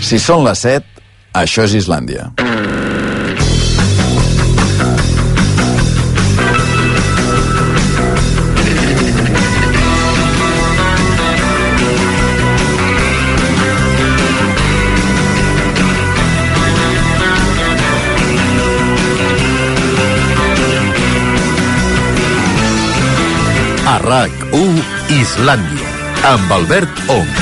Si són les 7, això és Islàndia. A RAC1 Islàndia, amb Albert Ong.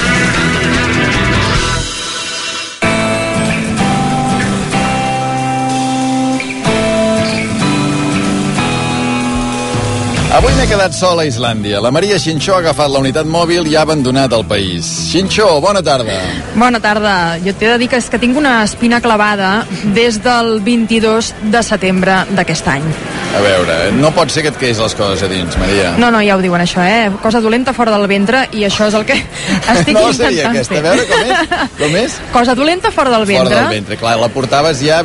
Avui m'he quedat sol a Islàndia. La Maria Xinxó ha agafat la unitat mòbil i ha abandonat el país. Xinxó, bona tarda. Bona tarda. Jo t'he de dir que és que tinc una espina clavada des del 22 de setembre d'aquest any. A veure, no pot ser que et quedis les coses a dins, Maria. No, ja ho diuen això, Cosa dolenta fora del ventre, i això és el que estic no intentant seria aquesta, fer. A veure com és? Cosa dolenta fora del ventre. Fora del ventre, clar, la portaves ja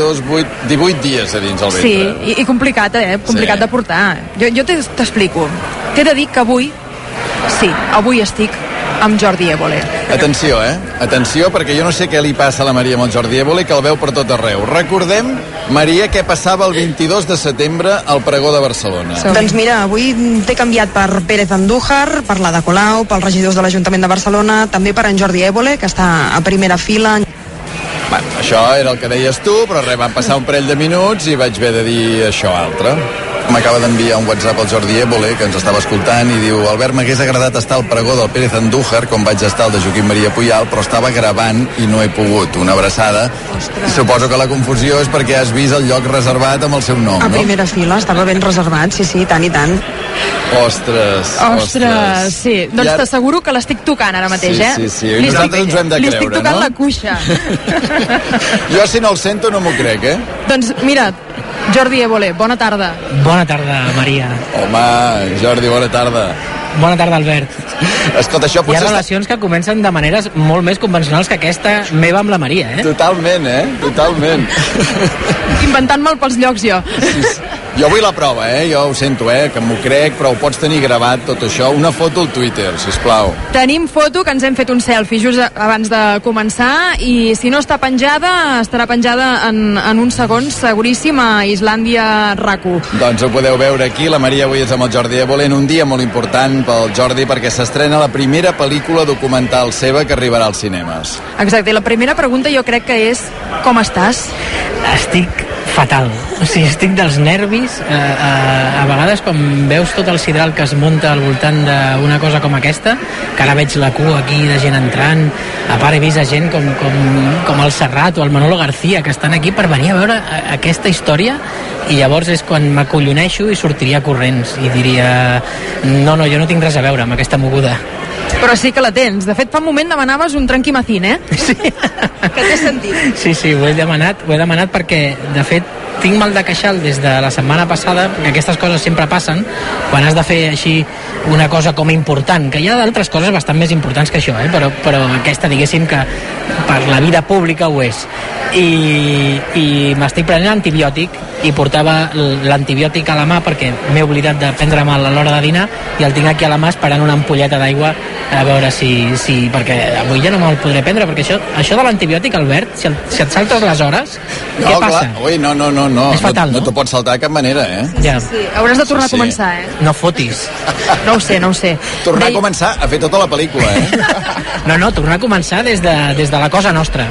18 dies a dins el ventre. Sí, i complicat, complicat de portar. Jo t'explico. T'he de dir que avui estic amb Jordi Évole. Atenció, Atenció, perquè jo no sé què li passa a la Maria amb el Jordi Évole, que el veu per tot arreu. Recordem, Maria, què passava el 22 de setembre al pregó de Barcelona. Doncs mira, avui t'he canviat per Pérez Andújar, per l'Ada Colau, pels regidors de l'Ajuntament de Barcelona, també per en Jordi Évole, que està a primera fila. Bueno, això era el que deies tu, però van passar un parell de minuts i vaig haver de dir això altre. M'acaba d'enviar un WhatsApp al Jordi Évole, que ens estava escoltant, i diu: Albert, m'hagués agradat estar al pregó del Pérez Andújar com vaig estar al de Joaquim Maria Puyal, però estava gravant i no he pogut. Una abraçada. Ostres. Suposo que la confusió és perquè has vist el lloc reservat amb el seu nom, A primera fila, estava ben reservat, sí, tant i tant. Ostres. Sí. Doncs t'asseguro que l'estic tocant ara mateix, Sí. I nosaltres ens ho hem de creure, no? Li estic tocant la cuixa. Jo, si no el sento, no m'ho crec, Doncs mira, Jordi Évole, bona tarda. Bona tarda, Maria. Home, Jordi, bona tarda. Bona tarda, Albert. Escolta, això Hi potser... ha relacions que comencen de maneres molt més convencionals que aquesta meva amb la Maria, Totalment, Totalment. Inventant mal pels llocs, jo. Sí. Jo vull la prova, Jo ho sento, que m'ho crec, però ho pots tenir gravat, tot això. Una foto al Twitter, sisplau. Tenim foto, que ens hem fet un selfie just abans de començar, i si no està penjada, estarà penjada en uns segons, seguríssim, a Islàndia RAC1. Doncs ho podeu veure aquí. La Maria avui és amb el Jordi Évole en un dia molt important pel Jordi, perquè s'estrena la primera pel·lícula documental seva que arribarà als cinemes. Exacte, i la primera pregunta jo crec que és: com estàs? Estic fatal. O sigui, estic dels nervis. A vegades, quan veus tot el sidral que es munta al voltant d'una cosa com aquesta, que ara veig la cua aquí de gent entrant, a part he vist a gent com el Serrat o el Manolo García, que estan aquí per venir a veure aquesta història, i llavors és quan m'acolloneixo i sortiria corrents i diria: no, jo no tinc res a veure amb aquesta moguda. Però sí que la tens. De fet, fa un moment demanaves un tranquimacín, Sí. Que té sentit. Sí, ho he demanat perquè, de fet, tinc mal de queixal des de la setmana passada, perquè aquestes coses sempre passen quan has de fer així una cosa com important, que hi ha d'altres coses bastant més importants que això, però aquesta, diguéssim, que per la vida pública ho és. I m'estic prenent antibiòtic, i portava l'antibiòtic a la mà perquè m'he oblidat de prendre-me'l a l'hora de dinar, i el tinc aquí a la mà esperant una ampolleta d'aigua a veure si perquè avui ja no me'l podré prendre, perquè això de l'antibiòtic, Albert, si et saltes les hores, què passa? Ui, no. És fatal, no t'ho pots saltar de cap manera, Ja. Sí. Hauràs de tornar a començar, No fotis. No ho sé. Tornar a començar a fer tota la pel·lícula, No, tornar a començar des de la cosa nostra.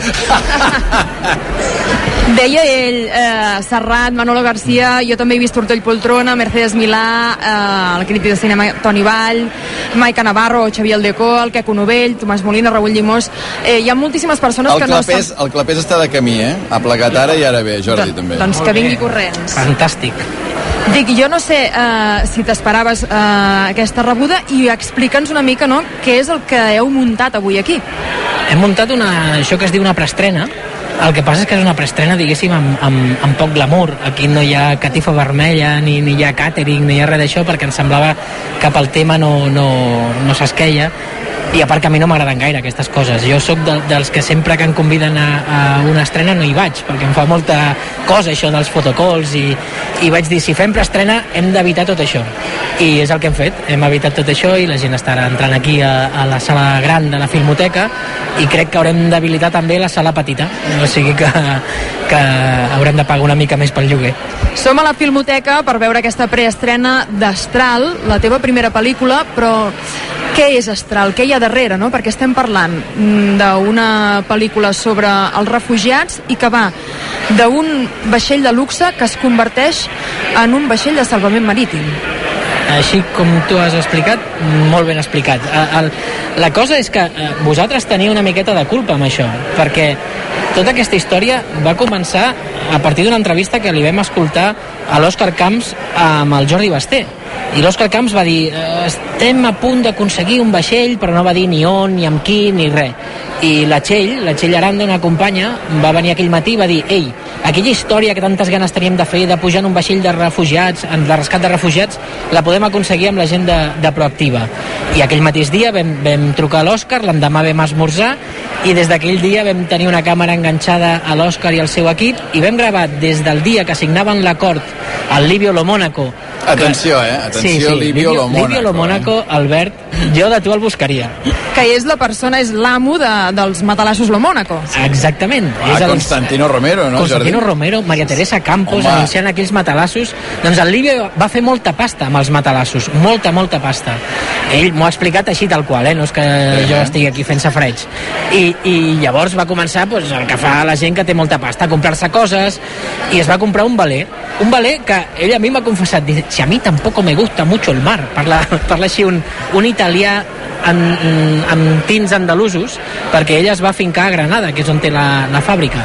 Deia ell, Serrat, Manolo García, jo també he vist Tortoll Poltrona, Mercedes Milà, el crític de cinema Toni Vall, Maica Navarro, Xavier Aldecó, el Queco Novell, Tomàs Molina, Raúl Llimós. Hi ha moltíssimes persones que no... El Clapés està de camí, Ha plegat ara i ara ve, Jordi, també. Doncs que vingui corrents. Fantàstic. Dic, jo no sé si t'esperaves aquesta rebuda, i explica'ns una mica, no?, què és el que heu muntat avui aquí. Hem muntat això que es diu una preestrena. El que passa és que és una preestrena, diguéssim, amb poc glamour. Aquí no hi ha catifa vermella, ni hi ha càtering, ni hi ha res d'això, perquè em semblava que pel tema no s'esqueia. i a part que a mi no m'agraden gaire aquestes coses. Jo sóc dels que sempre que em conviden a una estrena no hi vaig, perquè em fa molta cosa això dels fotocalls i vaig dir, si fem preestrena hem d'evitar tot això, i és el que hem fet, hem evitat tot això i la gent estarà entrant aquí a la sala gran de la Filmoteca i crec que haurem d'habilitar també la sala petita, o sigui que haurem de pagar una mica més pel lloguer. Som a la Filmoteca per veure aquesta preestrena d'Astral, la teva primera pel·lícula, però què és Astral? Què hi ha darrere, no? Perquè estem parlant d'una pel·lícula sobre els refugiats i que va d'un vaixell de luxe que es converteix en un vaixell de salvament marítim. Així com tu has explicat, molt ben explicat. La cosa és que vosaltres teniu una miqueta de culpa amb això, perquè tota aquesta història va començar a partir d'una entrevista que li vam escoltar a l'Òscar Camps amb el Jordi Basté. I l'Òscar Camps va dir, estem a punt d'aconseguir un vaixell, però no va dir ni on, ni amb qui, ni res. I la Txell Aranda, una companya, va venir aquell matí i va dir, ei, aquella història que tantes ganes teníem de fer, de pujar en un vaixell de refugiats, de rescat de refugiats, la podem aconseguir amb la gent de Proactiva. I aquell mateix dia vam trucar a l'Òscar, l'endemà vam esmorzar, i des d'aquell dia vam tenir una càmera enganxada a l'Òscar i al seu equip, i vam gravar des del dia que signaven l'acord al Livio Lo Mónaco. Atenció, Atenció, sí. Livio Lo Mónaco. Livio Lo Mónaco, Albert, jo de tu el buscaria. Que és la persona, és l'amo dels matalassos Lo Mónaco. Exactament. És Constantino Romero, no, Constantino Jordi? Romero, Maria Teresa Campos, anunciant aquells matalassos. Doncs el Livio va fer molta pasta amb els matalassos, molta pasta. Ell m'ho ha explicat així tal qual, no és que jo estigui aquí fent safareig. I llavors va començar el que fa la gent que té molta pasta, a comprar-se coses, i es va comprar un veler que ell a mi m'ha confessat, si a mi tampoc me gusta mucho el mar, parla així un italià amb tints andalusos, perquè ell es va fincar a Granada, que és on té la fàbrica,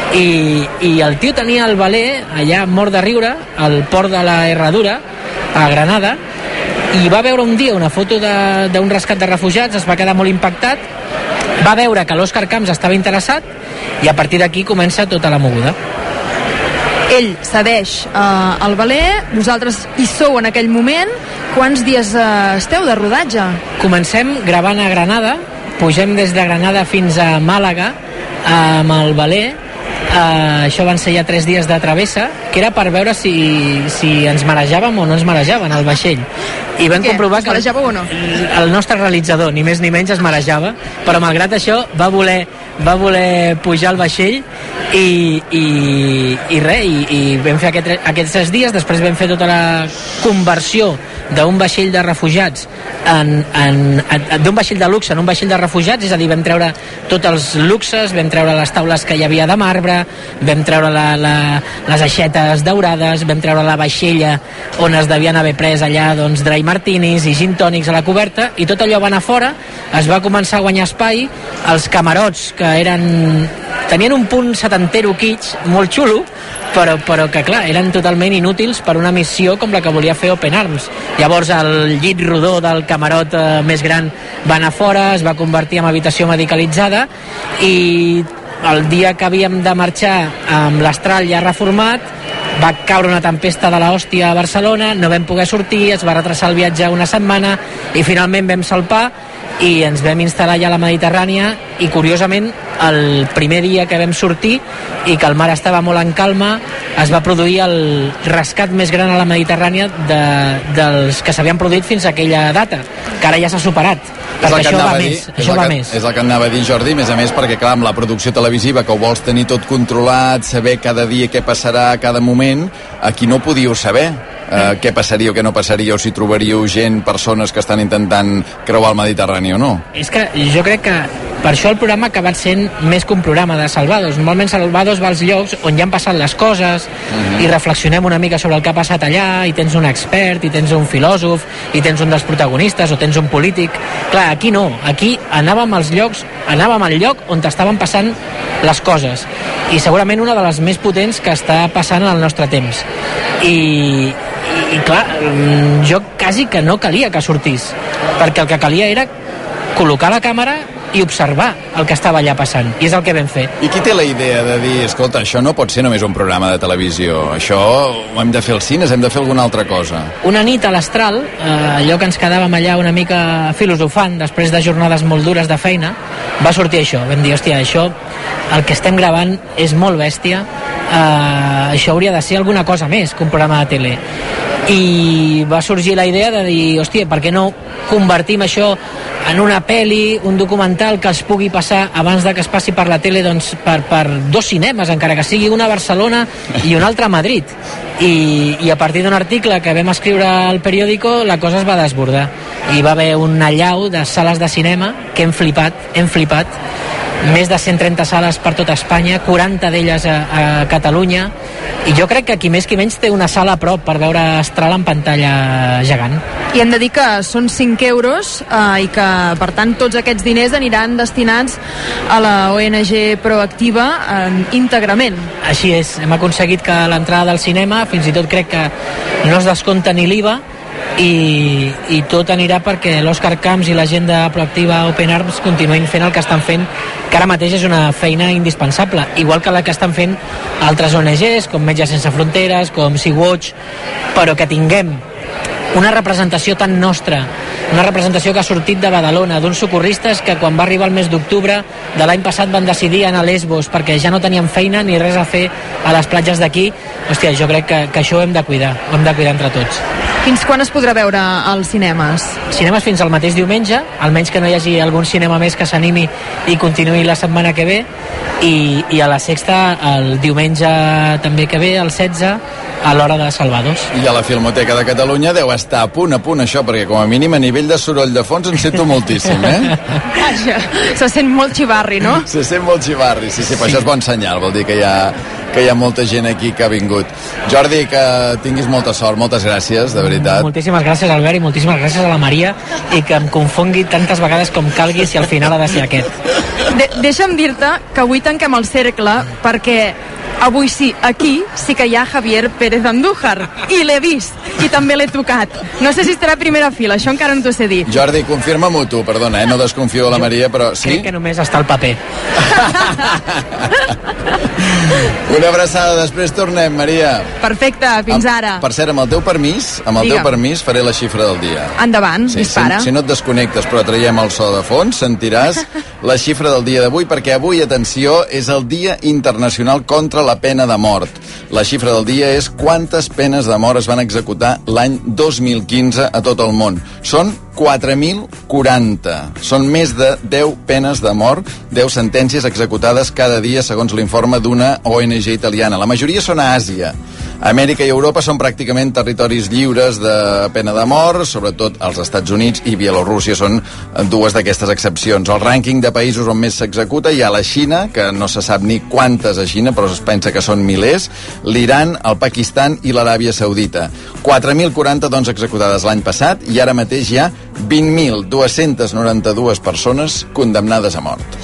i el tio tenia el veler allà mort de riure al port de la Herradura a Granada, i va veure un dia una foto d'un rescat de refugiats, es va quedar molt impactat, va veure que l'Òscar Camps estava interessat i a partir d'aquí comença tota la moguda. Ell cedeix el veler, vosaltres hi sou en aquell moment. Quants dies esteu de rodatge? Comencem gravant a Granada, pugem des de Granada fins a Màlaga amb el veler. Això van ser ja 3 dies de travessa, que era per veure si ens marejàvem o no ens marejàvem al vaixell. I vam comprovar que marejàveu o no? El nostre realitzador, ni més ni menys, es marejava, però malgrat això va voler pujar al vaixell i vam fer aquests 3 dies. Després vam fer tota la conversió d'un vaixell de refugiats d'un vaixell de luxe en un vaixell de refugiats, és a dir, vam treure tots els luxes, vam treure les taules que hi havia de marbre, vam treure les aixetes daurades, vam treure la vaixella on es devien haver pres allà dry martinis i gin tònics a la coberta, i tot allò va anar fora. Es va començar a guanyar espai, els camarots que tenien un punt setantero kitsch molt xulo, però que clar, eren totalment inútils per una missió com la que volia fer Open Arms. Llavors el llit rodó del camarot més gran va anar fora, es va convertir en habitació medicalitzada, i el dia que havíem de marxar amb l'Astral ja reformat va caure una tempesta de l'hòstia a Barcelona, no vam poder sortir, es va retrasar el viatge una setmana i finalment vam salpar i ens vam instal·lar ja a la Mediterrània, i curiosament el primer dia que vam sortir i que el mar estava molt en calma es va produir el rescat més gran a la Mediterrània dels que s'havien produït fins a aquella data, que ara ja s'ha superat, perquè això va més. És el que anava a dir, Jordi, a més perquè clar, amb la producció televisiva que ho vols tenir tot controlat, saber cada dia què passarà a cada moment, aquí no podíeu saber què passaria o què no passaria, o si trobaríeu persones que estan intentant creuar el Mediterrani o no. És que jo crec que per això el programa ha acabat sent més que un programa de Salvados. Normalment Salvados va als llocs on ja han passat les coses i reflexionem una mica sobre el que ha passat allà, i tens un expert, i tens un filòsof, i tens un dels protagonistes, o tens un polític. Clar, aquí no, aquí anàvem al lloc on estaven passant les coses, i segurament una de les més potents que està passant en el nostre temps. I clar, jo quasi que no calia que sortís, perquè el que calia era col·locar la càmera i observar el que estava allà passant, i és el que vam fer. I qui té la idea de dir, escolta, això no pot ser només un programa de televisió, això ho hem de fer als cines, hem de fer alguna altra cosa? Una nit a l'Astral, allò que ens quedàvem allà una mica filosofant després de jornades molt dures de feina, va sortir això. Vam dir, hòstia, això, el que estem gravant és molt bèstia, això hauria de ser alguna cosa més que un programa de tele. I va sorgir la idea de dir, hòstia, per què no convertim això en una pel·li, un documental que es pugui passar abans de que es passi per la tele, doncs per dos cinemes, encara que sigui una a Barcelona i un altre a Madrid. I a partir d'un article que vam escriure al periòdico, la cosa es va desbordar. I va haver un allau de sales de cinema que hem flipat. Més de 130 sales per tota Espanya, 40 d'elles a Catalunya, i jo crec que qui més qui menys té una sala a prop per veure Astral en pantalla gegant. I hem de dir que són 5 euros i que, per tant, tots aquests diners aniran destinats a la ONG Proactiva íntegrament. Així és, hem aconseguit que l'entrada del cinema, fins i tot crec que no es descompta ni l'IVA, i tot anirà perquè l'Òscar Camps i la gent de Proactiva Open Arms continuïn fent el que estan fent, que ara mateix és una feina indispensable, igual que la que estan fent altres ONGs com Metges Sense Fronteres, com Sea-Watch, però que tinguem una representació tan nostra, una representació que ha sortit de Badalona, d'uns socorristes que quan va arribar el mes d'octubre de l'any passat van decidir anar a Lesbos perquè ja no tenien feina ni res a fer a les platges d'aquí. Hòstia, jo crec que això ho hem de cuidar entre tots. Fins quan es podrà veure als cinemes? Cinemes fins al mateix diumenge, almenys que no hi hagi algun cinema més que s'animi i continuï la setmana que ve, i a la Sexta el diumenge també que ve, el 16, a l'hora de Salvados. I a la Filmoteca de Catalunya deu estar a punt això, perquè com a mínim a nivell de soroll de fons en sento moltíssim, Vaja, se sent molt xivarri, no? Se sent molt xivarri, sí, però això és bon senyal, vol dir que hi ha molta gent aquí que ha vingut. Jordi, que tinguis molta sort, moltes gràcies, de veritat. Moltíssimes gràcies, Albert, i moltíssimes gràcies a la Maria, i que em confongui tantes vegades com calgui si al final ha de ser aquest. Deixa'm dir-te que avui tanquem el cercle perquè avui sí, aquí sí que hi ha Javier Pérez Andújar, i l'he vist, i també l'he tocat. No sé si estarà a primera fila, això encara no t'ho sé dir. Jordi, confirma-m'ho tu, perdona, no desconfio de la Maria, però sí? Crec que només està al paper. Una abraçada, després tornem, Maria. Perfecte, fins ara. Per cert, amb el teu permís faré la xifra del dia. Endavant, sí, dispara. Si no et desconnectes però traiem el so de fons, sentiràs la xifra del dia d'avui, perquè avui, atenció, és el Dia Internacional contra la Pena de Mort. La xifra del dia és quantes penes de mort es van executar l'any 2015 a tot el món. Són 4.040. Són més de 10 penes de mort, 10 sentències executades cada dia, segons l'informe d'una ONG italiana. La majoria són a Àsia. Amèrica i Europa són pràcticament territoris lliures de pena de mort, sobretot els Estats Units i Bielorússia són dues d'aquestes excepcions. El rànquing de països on més s'executa hi ha la Xina, que no se sap ni quantes a Xina, però es pensa que són milers, l'Iran, el Pakistan i l'Aràbia Saudita. 4.040, doncs, executades l'any passat, i ara mateix hi ha 20.292 persones condemnades a mort.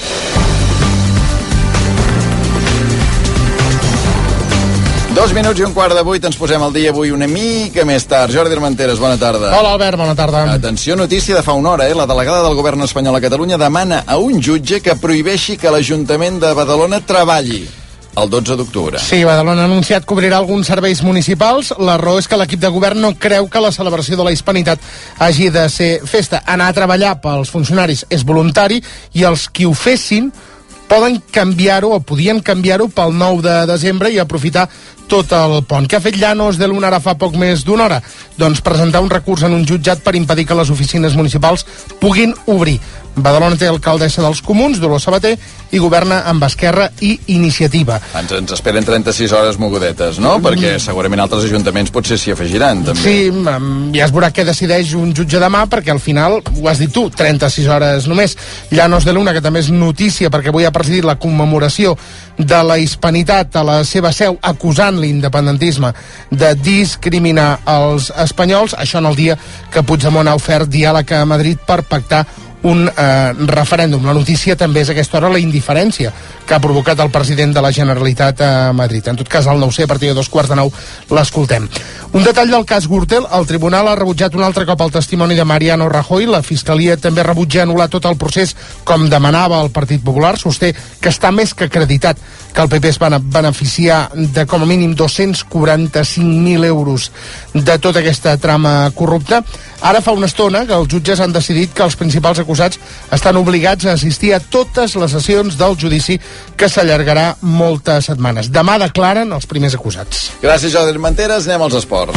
Dos minuts i un quart de 8, ens posem al dia avui una mica més tard. Jordi Armenteres, bona tarda. Hola, Albert, bona tarda. Atenció, notícia de fa una hora, La delegada del govern espanyol a Catalunya demana a un jutge que prohibeixi que l'Ajuntament de Badalona treballi el 12 d'octubre. Sí, Badalona ha anunciat que obrirà alguns serveis municipals. La raó és que l'equip de govern no creu que la celebració de la Hispanitat hagi de ser festa. Anar a treballar pels funcionaris és voluntari i els qui ho fessin poden canviar-ho o podien canviar-ho pel 9 de desembre i aprofitar tot el pont. Què ha fet Llanos de Luna ara fa poc més d'una hora? Doncs presentar un recurs en un jutjat per impedir que les oficines municipals puguin obrir. Badalona té alcaldessa dels Comuns, Dolors Sabater, i governa amb Esquerra i Iniciativa. Ens esperen 36 hores mogudetes, no? Perquè segurament altres ajuntaments potser s'hi afegiran, també. Sí, ja es veurà què decideix un jutge demà, perquè al final, ho has dit tu, 36 hores només. Llanos de Luna, que també és notícia, perquè avui ha presidit la commemoració de la Hispanitat a la seva seu, acusant l'independentisme de discriminar els espanyols, això en el dia que Puigdemont ha ofert diàleg a Madrid per pactar un referèndum. La notícia també és a aquesta hora la indiferència que ha provocat el president de la Generalitat a Madrid. En tot cas, al 9C, a partir de 8:45, l'escoltem. Un detall del cas Gürtel: el tribunal ha rebutjat un altre cop el testimoni de Mariano Rajoy. La Fiscalia també rebutja anul·lar tot el procés com demanava el Partit Popular. Sosté que està més que acreditat que el PP es va beneficiar de com a mínim 245.000 euros de tota aquesta trama corrupta. Ara fa una estona que els jutges han decidit que els principals acusats estan obligats a assistir a totes les sessions del judici, que s'allargarà moltes setmanes. Demà declaren els primers acusats. Gràcies, Jordi Armenteres. Anem als esports.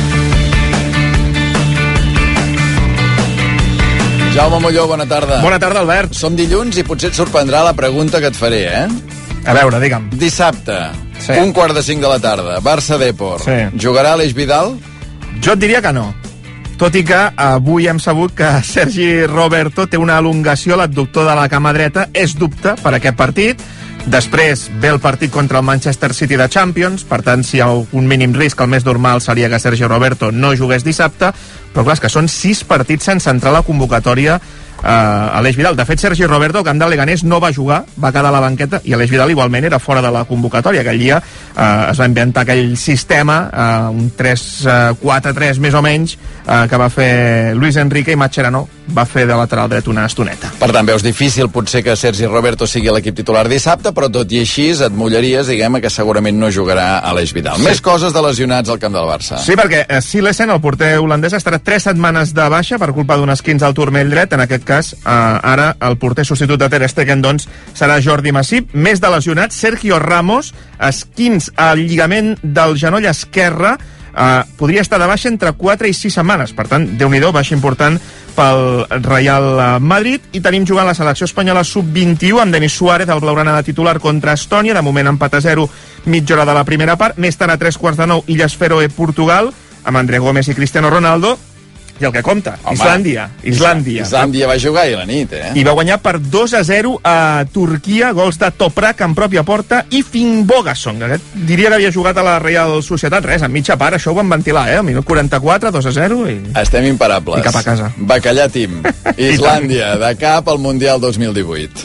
Jaume Molló, bona tarda. Bona tarda, Albert. Som dilluns i potser et sorprendrà la pregunta que et faré, A veure, digue'm. Dissabte, Sí. 1:45 de la tarda, Barça-Depor. Sí. Jugarà Aleix Vidal? Jo et diria que no. Tot i que avui hem sabut que Sergi Roberto té una elongació a l'abductor de la cama dreta. És dubte per aquest partit. Després ve el partit contra el Manchester City de Champions, per tant, si hi ha un mínim risc, el més normal seria que Sergi Roberto no jugués dissabte, però clar, és que són 6 partits sense entrar a la convocatòria Aleix Vidal. De fet, Sergi Roberto, al camp del Leganés, no va jugar, va quedar a la banqueta, i Aleix Vidal igualment era fora de la convocatòria. Aquell dia es va inventar aquell sistema, un 3-4-3 més o menys, que va fer Luis Enrique, i Mascherano va fer de lateral dret una estoneta. Per tant, veus difícil potser que Sergi Roberto sigui l'equip titular dissabte, però tot i així et mollaries, diguem, que segurament no jugarà Aleix Vidal. Sí. Més coses de lesionats al camp del Barça. Sí, perquè Silesen, el porter holandès, estarà 3 setmanes de baixa per culpa d'un esquinç al turmell dret. En aquest cas, ara el porter substitut de Ter Stegen, doncs, serà Jordi Masip. Més de lesionats, Sergio Ramos, esquinç al lligament del genoll esquerre, podria estar de baixa entre 4 i 6 setmanes. Per tant, Déu-n'hi-do, baixa important pel Real Madrid. I tenim jugant la selecció espanyola sub-21 amb Denis Suárez, el blaugrana de titular, contra Estònia. De moment empat a 0, mitja hora de la primera part. Més tard, a 3:15, Illes Fèroe, Portugal, amb André Gómez i Cristiano Ronaldo. I el que compta, home, Islàndia va jugar ahir a la nit, I va guanyar per 2-0 a Turquia, gols de Toprak en pròpia porta i Finnbogason, que diria que havia jugat a la Real Societat. Res, en mitja part, això ho van ventilar, al minut 44, 2-0 i... Estem imparables. I cap a casa. Bacallà Team. Islàndia, de cap al Mundial 2018.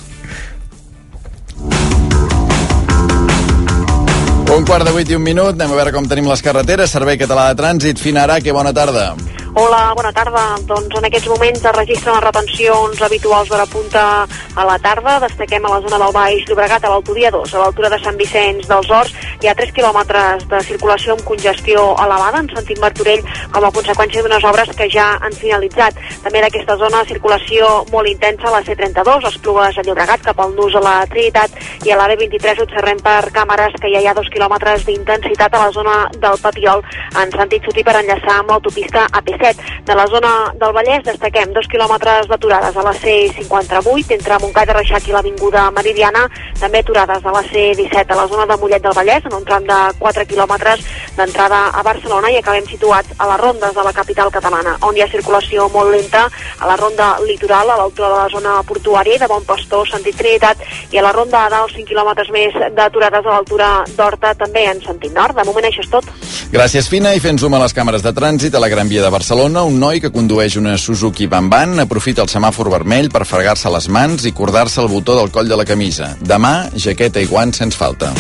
7:45, anem a veure com tenim les carreteres. Servei Català de Trànsit, Fina Araque, bona tarda. Hola, bona tarda. Doncs en aquests moments es registren les retencions habituals d'hora punta a la tarda. Destaquem a la zona del Baix Llobregat, a l'autovia 2, a l'altura de Sant Vicenç dels Horts. Hi ha 3 quilòmetres de circulació amb congestió elevada en sentit Martorell, com a conseqüència d'unes obres que ja han finalitzat. També d'aquesta zona, circulació molt intensa a la C32, Esplugues a Llobregat, cap al Nus a la Trinitat, i a l'AV23 observem per càmeres que ja hi ha 2 quilòmetres d'intensitat a la zona del Papiol, en sentit sud, per enllaçar amb l'autopista AP7. De la zona del Vallès destaquem 2 quilòmetres d'aturades a la C58 entre Montcada de Reixac i l'Avinguda Meridiana, també aturades a la C17 a la zona de Mollet del Vallès, en un tram de 4 quilòmetres d'entrada a Barcelona, i acabem situats a les rondes de la capital catalana, on hi ha circulació molt lenta a la ronda litoral, a l'altura de la zona portuària i de Bon Pastor, sentit Trinitat, i a la ronda de 5 quilòmetres més d'aturades a l'altura d'Horta, també en sentit nord. De moment això és tot. Gràcies, Fina, i fent zoom a les càmeres de trànsit a la Gran Via de Barcelona, un noi que condueix una Suzuki Van aprofita el semàfor vermell per fregar-se les mans i cordar-se el botó del coll de la camisa. Demà, jaqueta i guants sens falta.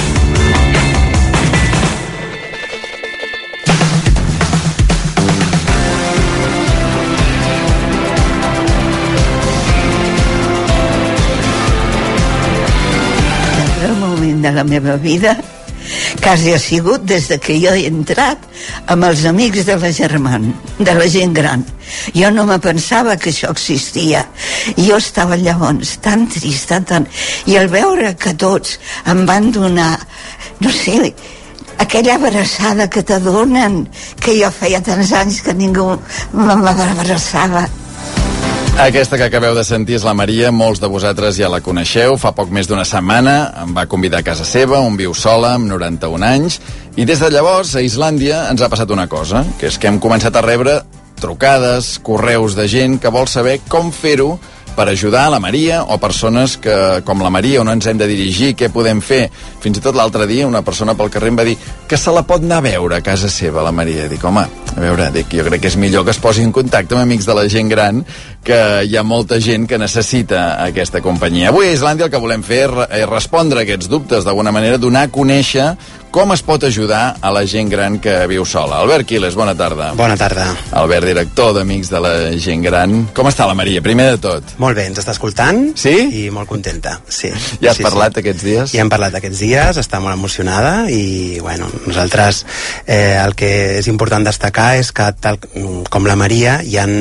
El moment de la meva vida quasi ha sigut des de que jo he entrat amb els amics de la germana, de la gent gran. Jo no me pensava que això existia. Jo estava llavors tan trista, i al veure que tots em van donar, no sé, aquella abraçada que te donen, que jo feia tants anys que ningú m'abraçava. Aquesta que acabeu de sentir és la Maria, molts de vosaltres ja la coneixeu. Fa poc més d'una setmana em va convidar a casa seva, on viu sola, amb 91 anys, i des de llavors a Islàndia ens ha passat una cosa, que és que hem començat a rebre trucades, correus de gent que vol saber com fer-ho per ajudar la Maria o persones que, com la Maria, on ens hem de dirigir, què podem fer. Fins i tot l'altre dia una persona pel carrer em va dir que se la pot anar a veure a casa seva, la Maria. Dic, home, a veure, jo crec que és millor que es posi en contacte amb amics de la gent gran, que hi ha molta gent que necessita aquesta companyia. Avui a Islàndia el que volem fer és respondre a aquests dubtes, d'alguna manera donar a conèixer com es pot ajudar a la gent gran que viu sola. Albert Quiles, bona tarda. Bona tarda. Albert, director d'Amics de la Gent Gran. Com està la Maria, primer de tot? Molt bé, ens està escoltant. Sí? I molt contenta, sí. Ja has parlat aquests dies? Ja hem parlat aquests dies, està molt emocionada i, bueno, nosaltres el que és important destacar és que, tal com la Maria, hi han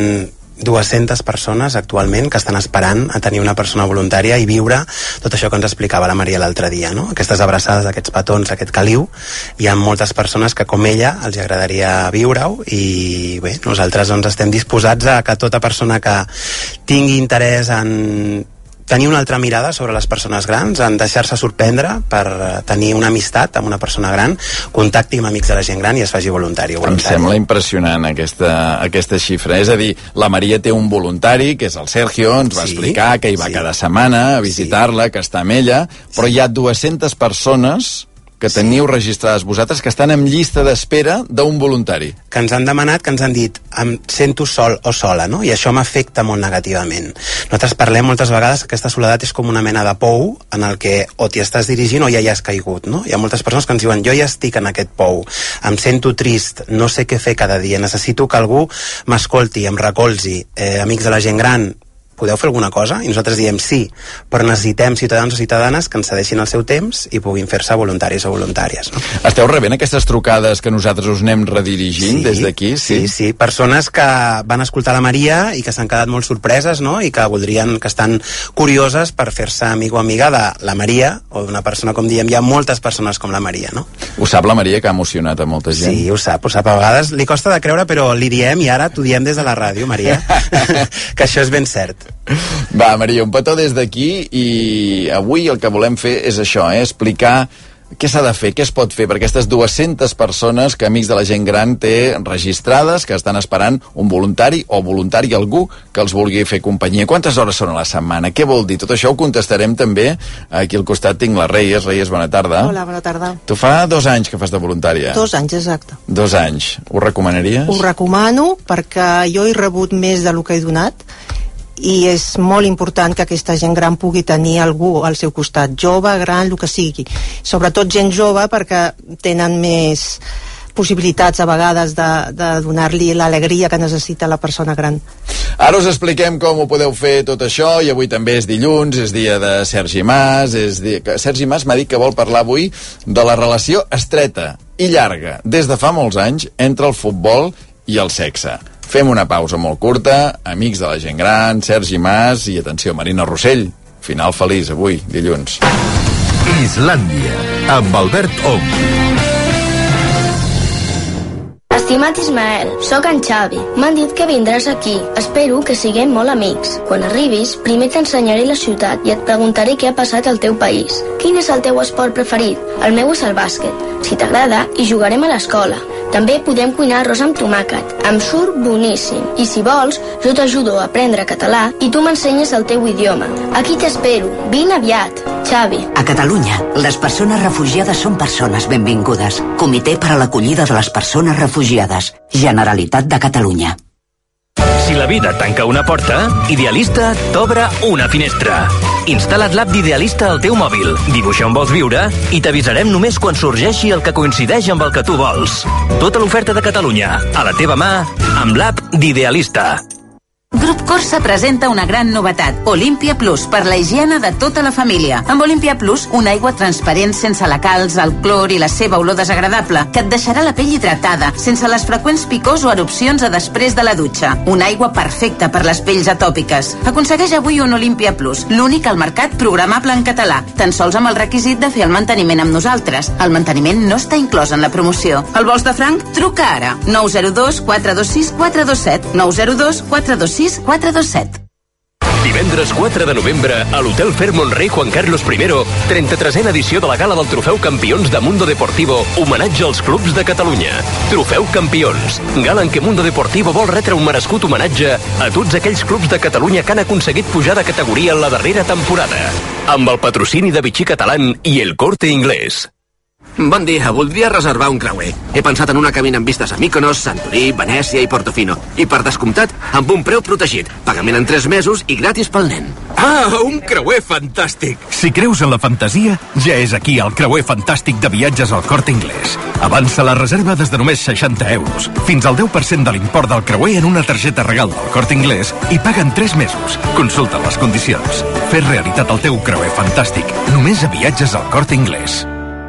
200 persones actualment que estan esperant a tenir una persona voluntària i viure tot això que ens explicava la Maria l'altre dia, no? Aquestes abraçades, aquests petons, aquest caliu. Hi ha moltes persones que, com ella, els agradaria viure-ho i bé, nosaltres doncs, estem disposats a que tota persona que tingui interès en tenir una altra mirada sobre les persones grans, en deixar-se sorprendre per tenir una amistat amb una persona gran, contacti amb Amics de la Gent Gran i es faci voluntari. Em sembla impressionant aquesta xifra. És a dir, la Maria té un voluntari, que és el Sergio, ens va explicar que hi va cada setmana a visitar-la, que està amb ella, però hi ha 200 persones que teniu registrades vosaltres, que estan en llista d'espera d'un voluntari. Que ens han demanat, que ens han dit em sento sol o sola, no? I això m'afecta molt negativament. Nosaltres parlem moltes vegades que aquesta soledat és com una mena de pou en el que o t'hi estàs dirigint o ja hi has caigut, no? Hi ha moltes persones que ens diuen jo ja estic en aquest pou, em sento trist, no sé què fer cada dia, necessito que algú m'escolti, em recolzi, Amics de la Gent Gran, podeu fer alguna cosa? I nosaltres diem sí, però necessitem ciutadans o ciutadanes que ens cedeixin el seu temps i puguin fer-se voluntaris o voluntàries. No? Esteu rebent aquestes trucades que nosaltres us anem redirigint des d'aquí? Sí, persones que van escoltar la Maria i que s'han quedat molt sorpreses, no? I que voldrien, que estan curioses per fer-se amic o amiga de la Maria o d'una persona, com diem, hi ha moltes persones com la Maria, no? Ho sap la Maria, que ha emocionat a molta gent? Sí, ho sap. A vegades li costa de creure, però li diem, i ara t'ho diem des de la ràdio, Maria, que això és ben cert. Va, Maria, un petó des d'aquí i avui el que volem fer és això, explicar què s'ha de fer, què es pot fer per aquestes 200 persones que Amics de la Gent Gran té registrades, que estan esperant un voluntari o voluntari, algú que els vulgui fer companyia. Quantes hores són a la setmana? Què vol dir? Tot això ho contestarem també. Aquí al costat tinc la Reyes. Reyes, bona tarda. Hola, bona tarda. Tu fa 2 anys que fas de voluntària. 2 anys, exacte. 2 anys. Ho recomanaries? Ho recomano perquè jo he rebut més del que he donat i és molt important que aquesta gent gran pugui tenir algú al seu costat, jove, gran, el que sigui. Sobretot gent jove perquè tenen més possibilitats a vegades de donar-li l'alegria que necessita la persona gran. Ara us expliquem com ho podeu fer tot això i avui també és dilluns, és dia de Sergi Mas, Sergi Mas m'ha dit que vol parlar avui de la relació estreta i llarga des de fa molts anys entre el futbol i el sexe. Fem una pausa molt curta, Amics de la Gent Gran, Sergi Mas i, atenció, Marina Rossell. Final feliç avui, dilluns. Islàndia, amb Albert Ong. Estimat Ismael, sóc en Xavi. M'han dit que vindràs aquí. Espero que siguem molt amics. Quan arribis, primer t'ensenyaré la ciutat i et preguntaré què ha passat al teu país. Quin és el teu esport preferit? El meu és el bàsquet. Si t'agrada, hi jugarem a l'escola. També podem cuinar arròs amb tomàquet. Em surt boníssim. I si vols, jo t'ajudo a aprendre català i tu m'ensenyes el teu idioma. Aquí t'espero. Vine aviat. Xavi. A Catalunya, les persones refugiades són persones benvingudes. Comitè per a l'acollida de les persones refugiades. Generalitat de Catalunya. Si la vida tanca una porta, Idealista t'obre una finestra. Instal·la't l'app d'Idealista al teu mòbil, dibuixa on vols viure i t'avisarem només quan sorgeixi el que coincideix amb el que tu vols. Tota l'oferta de Catalunya, a la teva mà, amb l'app d'Idealista. Grup Corsa presenta una gran novetat, Olympia Plus, per la higiene de tota la família. Amb Olympia Plus, una aigua transparent sense la calç, el clor i la seva olor desagradable, que et deixarà la pell hidratada, sense les freqüents picors o erupcions a després de la dutxa. Una aigua perfecta per les pells atòpiques. Aconsegueix avui un Olympia Plus, l'únic al mercat programable en català, tan sols amb el requisit de fer el manteniment amb nosaltres. El manteniment no està inclòs en la promoció. El vols de franc? Truca ara. 902 426 427. 902 426 427. Divendres 4 de novembre, a l'Hotel Fairmont Rei Juan Carlos I, 33a edició de la gala del Trofeu Campions de Mundo Deportivo, homenatge als clubs de Catalunya. Trofeu Campions, gala en què Mundo Deportivo vol retre un merescut homenatge a tots aquells clubs de Catalunya que han aconseguit pujar de categoria en la darrera temporada. Amb el patrocini de Vichy Catalán i El Corte Inglés. Bon dia, voldria reservar un creuer. He pensat en una cabina amb vistes a Mykonos, Santorí, Venècia i Portofino. I per descomptat, amb un preu protegit. Pagament en 3 mesos i gratis pel nen. Ah, un creuer fantàstic! Si creus en la fantasia, ja és aquí el creuer fantàstic de viatges al Corte Inglés. Avança la reserva des de només 60 euros. Fins al 10% de l'import del creuer en una targeta regal del Corte Inglés i paga en 3 mesos. Consulta les condicions. Fes realitat el teu creuer fantàstic. Només a viatges al Corte Inglés.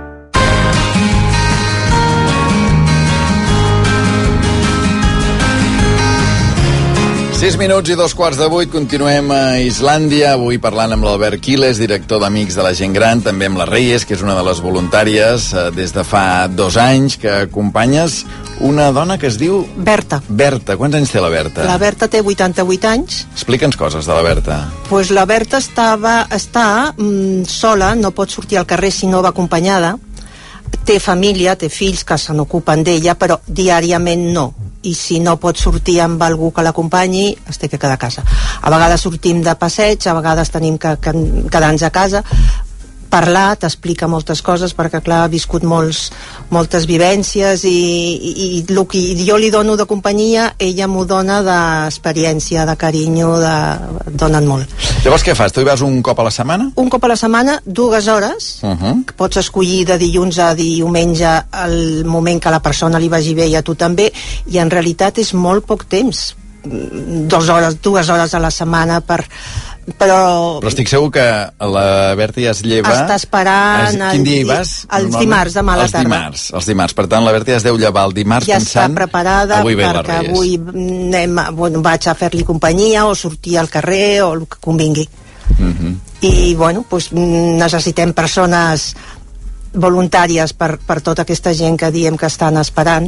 6 minuts i 2:15, continuem a Islàndia, avui parlant amb l'Albert Quiles, director d'Amics de la Gent Gran, també amb la Reyes, que és una de les voluntàries des de fa 2 anys, que acompanyes una dona que es diu... Berta. Berta, quants anys té la Berta? La Berta té 88 anys. Explica'ns coses de la Berta. Pues la Berta està sola, no pot sortir al carrer si no va acompanyada. Té família, té fills que se n'ocupen d'ella, però diàriament no. I si no pot sortir amb algú que l'acompanyi, es té que quedar a casa. A vegades sortim de passeig, a vegades tenim que quedar-nos a casa, parlar, t'explica moltes coses, perquè clar, ha viscut moltes vivències i el que jo li dono de companyia, ella m'ho dona d'experiència, de carinyo, donen molt. Llavors què fas? Tu hi vas un cop a la setmana? Un cop a la setmana, 2 hores, que pots escollir de dilluns a diumenge el moment que la persona li vagi bé i a tu també, i en realitat és molt poc temps. 2 hores a la setmana però estic segur que la Berta ja es lleva... Està esperant... Quin dia hi vas? Els dimarts, demà a la tarda. Els dimarts. Per tant, la Berta ja es deu llevar el dimarts ja pensant... Ja està preparada perquè avui vaig a fer-li companyia o sortir al carrer o el que convingui. I, bueno, doncs necessitem persones voluntàries per tota aquesta gent que diem que estan esperant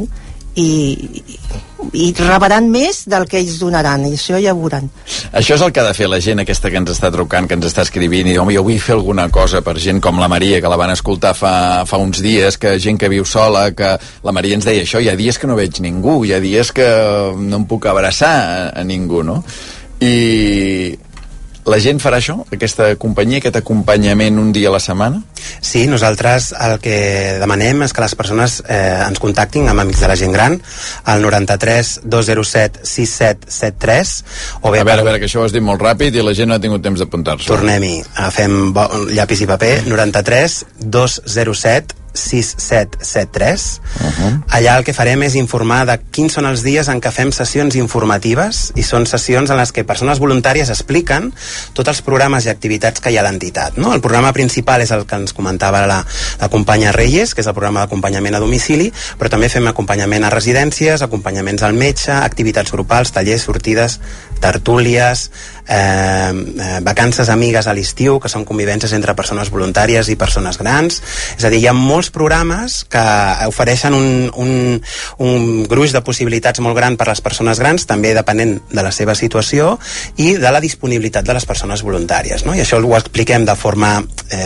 i rebaran més del que ells donaran, i això ja ho veuran. Això és el que ha de fer la gent aquesta que ens està trucant, que ens està escrivint, i home, jo vull fer alguna cosa per gent com la Maria, que la van escoltar fa uns dies, que gent que viu sola, que la Maria ens deia això, hi ha dies que no veig ningú, hi ha dies que no em puc abraçar a ningú, no? I la gent farà això, aquesta companyia, aquest acompanyament un dia a la setmana? Sí, nosaltres el que demanem és que les persones ens contactin amb Amics de la Gent Gran al 93 207 6773 o bé... A veure, que això ho has dit molt ràpid i la gent no ha tingut temps d'apuntar-se. Tornem-hi, fem llapis i paper. 93 207 6773. Allà el que farem és informar de quins són els dies en què fem sessions informatives, i són sessions en les que persones voluntàries expliquen tots els programes i activitats que hi ha a l'entitat, no? El programa principal és el que ens comentava la companya Reyes, que és el programa d'acompanyament a domicili, però també fem acompanyament a residències, acompanyaments al metge, activitats grupals, tallers, sortides, tertúlies, vacances amigues a l'estiu, que són convivències entre persones voluntàries i persones grans. És a dir, hi ha molts programes que ofereixen un gruix de possibilitats molt gran per a les persones grans, també depenent de la seva situació i de la disponibilitat de les persones voluntàries, no? I això ho expliquem de forma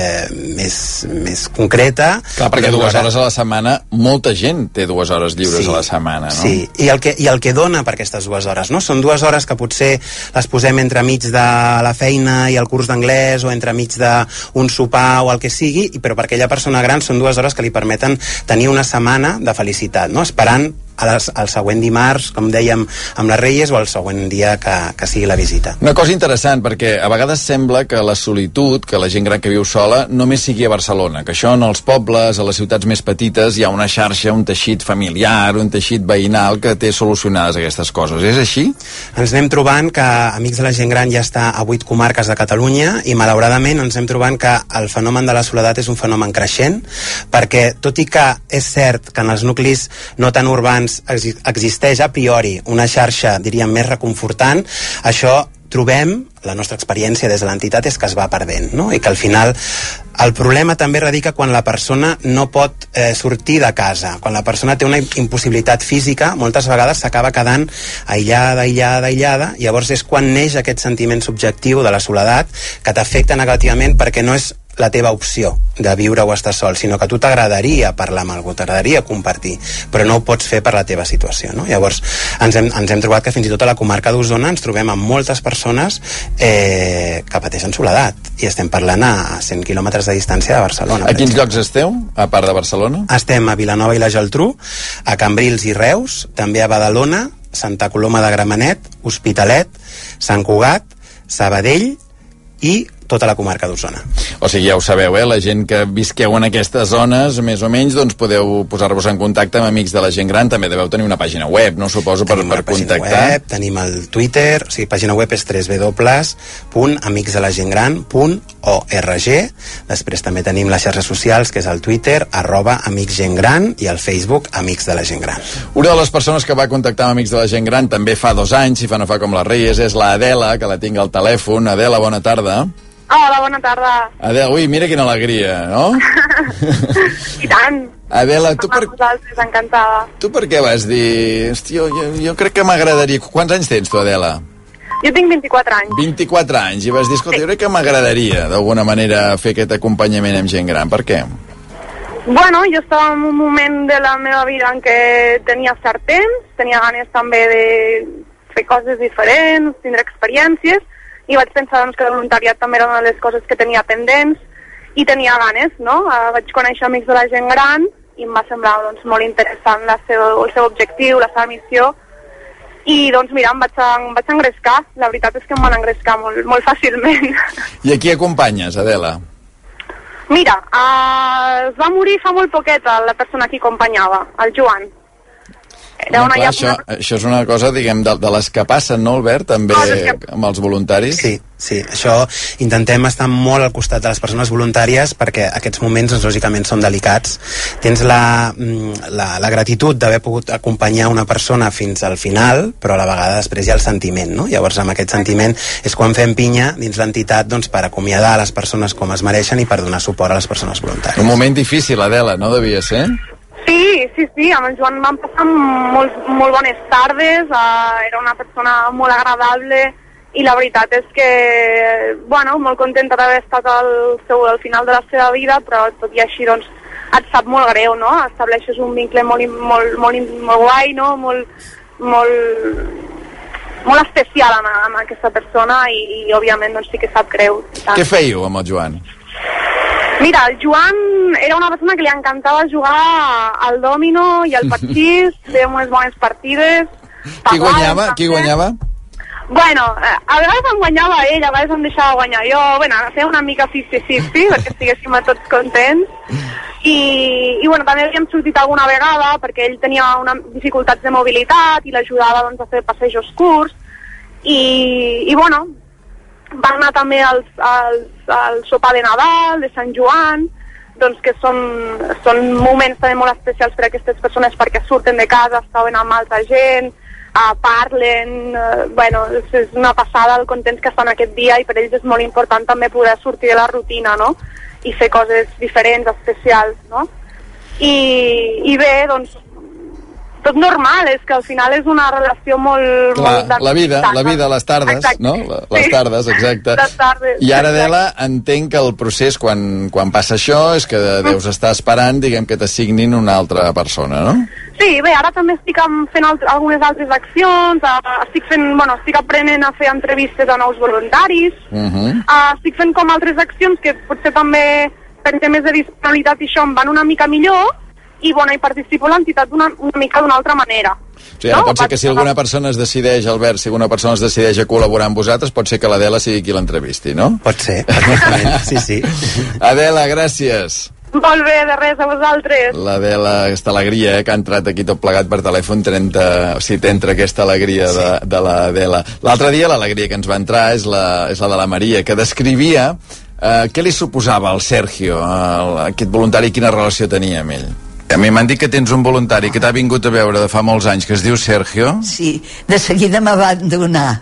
més concreta. Clar, perquè 2 hores a la setmana, molta gent té 2 hores lliures a la setmana, no? Sí, i el que dona per aquestes 2 hores, no? Són 2 hores que potser les posem entre mig de la feina i el curs d'anglès, o entre mig d'un sopar o el que sigui, però per aquella persona gran són 2 hores que li permeten tenir una setmana de felicitat, no? Esperant al següent dimarts, com dèiem, amb les Reyes, o al següent dia que sigui la visita. Una cosa interessant, perquè a vegades sembla que la solitud, que la gent gran que viu sola, només sigui a Barcelona, que això en els pobles, a les ciutats més petites, hi ha una xarxa, un teixit familiar, un teixit veïnal que té solucionades aquestes coses. És així? Ens anem trobant que Amics de la Gent Gran ja està a 8 comarques de Catalunya, i malauradament ens anem trobant que el fenomen de la soledat és un fenomen creixent, perquè tot i que és cert que en els nuclis no tan urbans existeix a priori una xarxa, diríem, més reconfortant, això trobem, la nostra experiència des de l'entitat és que es va perdent, no? I que al final el problema també radica quan la persona no pot sortir de casa, quan la persona té una impossibilitat física, moltes vegades s'acaba quedant aïllada, llavors és quan neix aquest sentiment subjectiu de la soledat que t'afecta negativament perquè no és la teva opció de viure o estar sol, sinó que a tu t'agradaria parlar amb algú, t'agradaria compartir, però no ho pots fer per la teva situació, no? Llavors ens hem trobat que fins i tot a la comarca d'Osona ens trobem amb moltes persones que pateixen soledat, i estem parlant a 100 quilòmetres de distància de Barcelona. A quins llocs esteu, a part de Barcelona? Estem a Vilanova i la Geltrú, a Cambrils i Reus, també a Badalona, Santa Coloma de Gramenet, Hospitalet, Sant Cugat, Sabadell i tota la comarca d'Osona. O sigui, ja ho sabeu, la gent que visqueu en aquestes zones, més o menys, doncs podeu posar-vos en contacte amb Amics de la Gent Gran. També deveu tenir una pàgina web, no? Suposo, per contactar. Web, tenim el Twitter, o sigui, pàgina web és www.amicsdelagentgran.org. Després també tenim les xarxes socials, que és el Twitter, @amicsgentgran, i el Facebook, Amics de la Gent Gran. Una de les persones que va contactar amb Amics de la Gent Gran també fa 2 anys, si fa no fa com les Reyes, és la Adela, que la tinc al telèfon. Adela, bona tarda. Hola, bona tarda. Adela, ui, mira quina alegria, no? I tant. Adela, tu per què vas dir... Hosti, jo crec que m'agradaria... Quants anys tens tu, Adela? Jo tinc 24 anys. 24 anys, i vas dir, escolta, jo crec que m'agradaria d'alguna manera fer aquest acompanyament amb gent gran. Per què? Bueno, jo estava en un moment de la meva vida en què tenia cert temps, tenia ganes també de fer coses diferents, tindre experiències, i vaig pensar doncs, que el voluntariat també era una de les coses que tenia pendents i tenia ganes, no? Vaig conèixer Amics de la Gent Gran i em va semblar doncs, molt interessant el seu objectiu, la seva missió, i doncs mira, em vaig engrescar. La veritat és que em van engrescar molt fàcilment. I a qui acompanyes, Adela? Mira, es va morir fa molt poquet la persona que acompanyava, el Joan. Clar, això és una cosa, diguem, de les que passen, no, Albert, també amb els voluntaris? Sí, això intentem estar molt al costat de les persones voluntàries perquè aquests moments, doncs, lògicament, són delicats. Tens la gratitud d'haver pogut acompanyar una persona fins al final, però a la vegada després hi ha el sentiment, no? Llavors, amb aquest sentiment és quan fem pinya dins l'entitat, doncs, per acomiadar les persones com es mereixen i per donar suport a les persones voluntàries. Un moment difícil, Adela, no devia ser? Sí, amb el Joan vam passar molt bones tardes, era una persona molt agradable i la veritat és que, bueno, molt contenta d'haver estat al final de la seva vida, però tot i així, doncs, et sap molt greu, no? Estableixes un vincle molt guai, no? Molt especial amb aquesta persona i òbviament, doncs, sí que sap greu. Què fèieu amb el Joan? Mira, el Joan era una persona que li encantava jugar al dòmino i al parxís, feia unes bones partides. Qui guanyava? Bueno, a vegades em guanyava ell, a vegades em deixava guanyar jo. Bueno, feia una mica 50-50 perquè estiguéssim tots contents. I bueno, també havíem sortit alguna vegada perquè ell tenia dificultats de mobilitat i l'ajudava doncs, a fer passejos curts. I bueno, va anar també al sopar de Nadal, de Sant Joan, doncs que són moments també molt especials per a aquestes persones perquè surten de casa, estaven amb altra gent, parlen, bueno, és una passada el contents que estan aquest dia i per ells és molt important també poder sortir de la rutina, no? I fer coses diferents, especials, no? I bé, doncs, tot normal, és que al final és una relació molt... La vida, les tardes, exacte. No? Les tardes, exacte. Les tardes. I ara, Adela, entenc que el procés, quan passa això, és que deus estar esperant, diguem, que t'assignin una altra persona, no? Sí, bé, ara també estic fent algunes altres accions, estic aprenent a fer entrevistes a nous voluntaris, estic fent com altres accions que potser també per temes de disponibilitat i això em van una mica millor, i bueno, hi participo a l'entitat una mica d'una altra manera. O sigui, ara pot ser que si alguna persona es decideix, Albert, si alguna persona es decideix a col·laborar amb vosaltres, pot ser que l'Adela sigui qui l'entrevisti, no? Pot ser, perfectament, sí. Adela, gràcies. Molt bé, de res, a vosaltres. L'Adela, aquesta alegria, que ha entrat aquí tot plegat per telèfon, t'entra aquesta alegria de l'Adela. L'altre dia l'alegria que ens va entrar és la de la Maria, que descrivia què li suposava al Sergio, aquest voluntari, quina relació tenia amb ell. A mi m'han dit que tens un voluntari que t'ha vingut a veure de fa molts anys, que es diu Sergio. Sí, de seguida m'ha abandonar,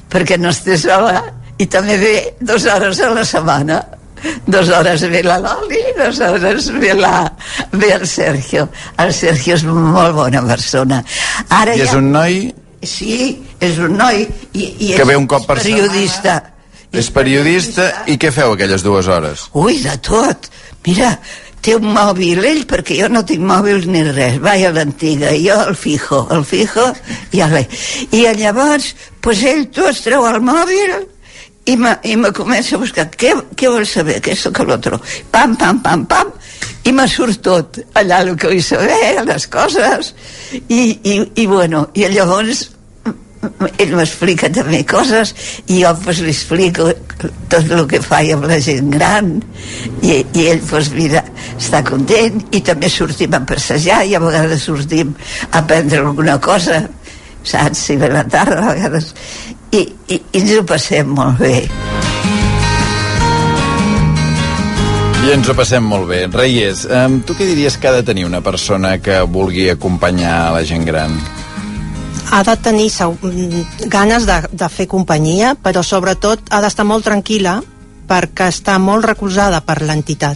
perquè no estés sola, i també ve 2 hores a la setmana. 2 hores ve la Loli, 2 hores ve el Sergio. El Sergio és molt bona persona. Ara I és un noi... Sí, és un noi i que ve un cop per periodista. És periodista i què feu aquelles 2 hores? Ui, de tot. Mira, té un mòbil ell, perquè jo no tinc mòbil ni res, vaig a l'antiga, jo el fijo i llavors pues ell tu es treu el mòbil i me comença a buscar què vols saber, què és que l'altre, pam, i me surt tot allà el que vull saber, les coses i bueno, i llavors ell m'explica també coses i jo pues li explico tot el que fa amb la gent gran i ell pues mira, està content i també sortim a passejar i a vegades sortim a prendre alguna cosa, saps, si ve la tarda a vegades i ens ho passem molt bé. I ens ho passem molt bé. Reyes, tu què diries que ha de tenir una persona que vulgui acompanyar la gent gran? Ha de tenir ganes de fer companyia, però sobretot ha d'estar molt tranquil·la perquè està molt recolzada per l'entitat.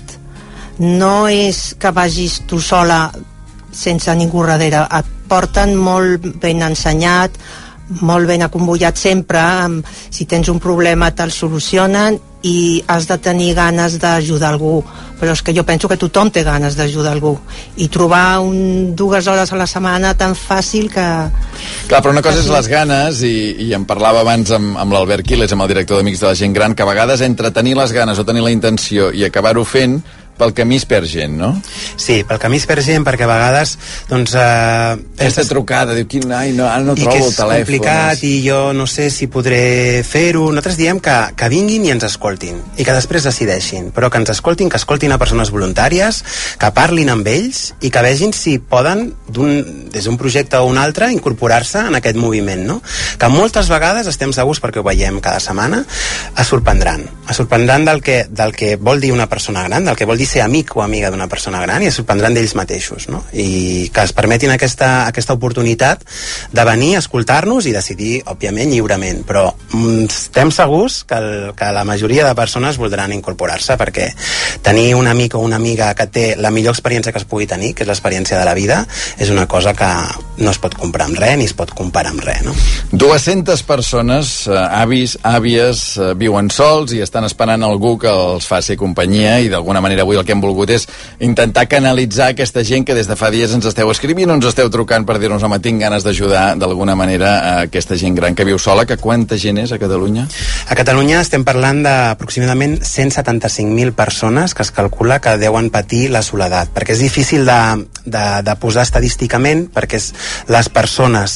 No és que vagis tu sola sense ningú darrere, et porten molt ben ensenyat, molt ben acombollat sempre, si tens un problema te'l solucionen i has de tenir ganes d'ajudar algú, però és que jo penso que tothom té ganes d'ajudar algú i trobar 2 hores a la setmana tan fàcil que... Clar, però una cosa és les ganes i en parlava abans amb l'Albert Quiles, amb el director d'Amics de la Gent Gran, que a vegades entre tenir les ganes o tenir la intenció i acabar-ho fent, pel camí es perd gent, no? Sí, pel camí es perd gent perquè a vegades doncs... Aquesta trucada, diu, ara no trobo el telèfon. I que és complicat i jo no sé si podré fer-ho. Nosaltres diem que vinguin i ens escoltin i que després decideixin, però que ens escoltin, que escoltin a persones voluntàries, que parlin amb ells i que vegin si poden des d'un projecte o un altre incorporar-se en aquest moviment, no? Que moltes vegades, estem segurs perquè ho veiem cada setmana, es sorprendran del que vol dir una persona gran, del que vol dir ser amic o amiga d'una persona gran i es sorprendran d'ells mateixos, no? I que es permetin aquesta oportunitat de venir a escoltar-nos i decidir, òbviament, lliurement, però estem segurs que la majoria de persones voldran incorporar-se perquè tenir un amic o una amiga que té la millor experiència que es pugui tenir, que és l'experiència de la vida, és una cosa que no es pot comprar amb res ni es pot comparar amb res, no? 200 persones, avis, àvies, viuen sols i estan esperant algú que els faci companyia i d'alguna manera avui el que hem volgut és intentar canalitzar aquesta gent que des de fa dies ens esteu escrivint o ens esteu trucant per dir-nos, home, tinc ganes d'ajudar d'alguna manera a aquesta gent gran que viu sola, que quanta gent és a Catalunya? A Catalunya estem parlant d'aproximadament 175.000 persones que es calcula que deuen patir la soledat, perquè és difícil de posar estadísticament, perquè és les persones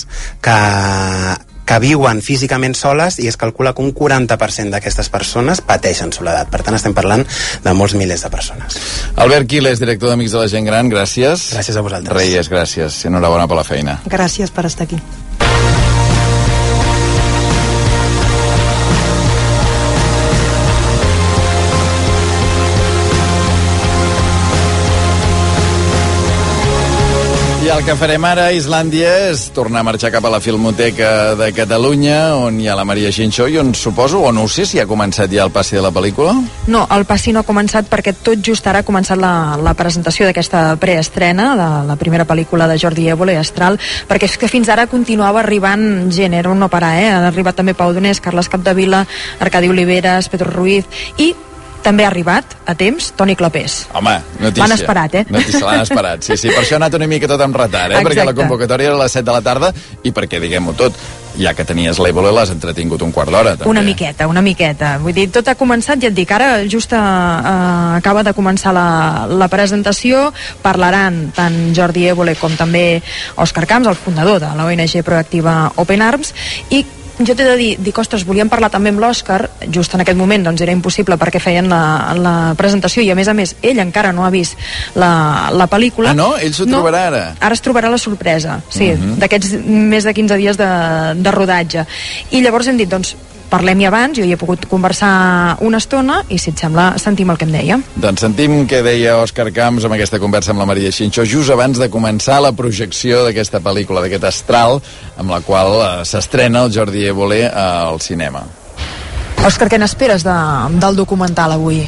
que viuen físicament soles i es calcula que un 40% d'aquestes persones pateixen soledat. Per tant, estem parlant de molts milers de persones. Albert Quiles, director d'Amics de la Gent Gran, gràcies. Gràcies a vosaltres. Reyes, gràcies. Enhorabona per la feina. Gràcies per estar aquí. I el que farem ara a Islàndia és tornar a marxar cap a la Filmoteca de Catalunya, on hi ha la Maria Xinxó, i on suposo, o no ho sé, si ha començat ja el passi de la pel·lícula? No, el passi no ha començat perquè tot just ara ha començat la presentació d'aquesta preestrena de la primera pel·lícula de Jordi Évole, Astral, perquè és que fins ara continuava arribant gent, era un no parar, han arribat també Pau Donés, Carles Capdevila, Arcadi Oliveres, Pedro Ruiz, i també ha arribat a temps Toni Clapés. Home, notícia. L'han esperat, Notícia, l'han esperat, sí. Per això ha anat una mica tot amb retard, perquè la convocatòria era a les 7 de la tarda i perquè, diguem-ho tot, ja que tenies l'Évole l'has entretingut un quart d'hora, també. Una miqueta. Vull dir, tot ha començat, ja et dic, ara just acaba de començar la presentació, parlaran tant Jordi Évole com també Òscar Camps, el fundador de l'ONG Proactiva Open Arms, i jo t'he de dir, ostres, volíem parlar també amb l'Òscar, just en aquest moment doncs era impossible perquè feien la presentació i a més ell encara no ha vist la pel·lícula. Ah, no? Ell s'ho trobarà ara? Ara es trobarà la sorpresa, sí, d'aquests més de 15 dies de rodatge. I llavors hem dit, doncs, parlem-hi abans, jo hi he pogut conversar una estona i si et sembla sentim el que em deia. Doncs sentim què deia Òscar Camps amb aquesta conversa amb la Maria Xinxó just abans de començar la projecció d'aquesta pel·lícula, d'aquest Astral, amb la qual s'estrena el Jordi Évole al cinema. Òscar, què n'esperes del documental avui?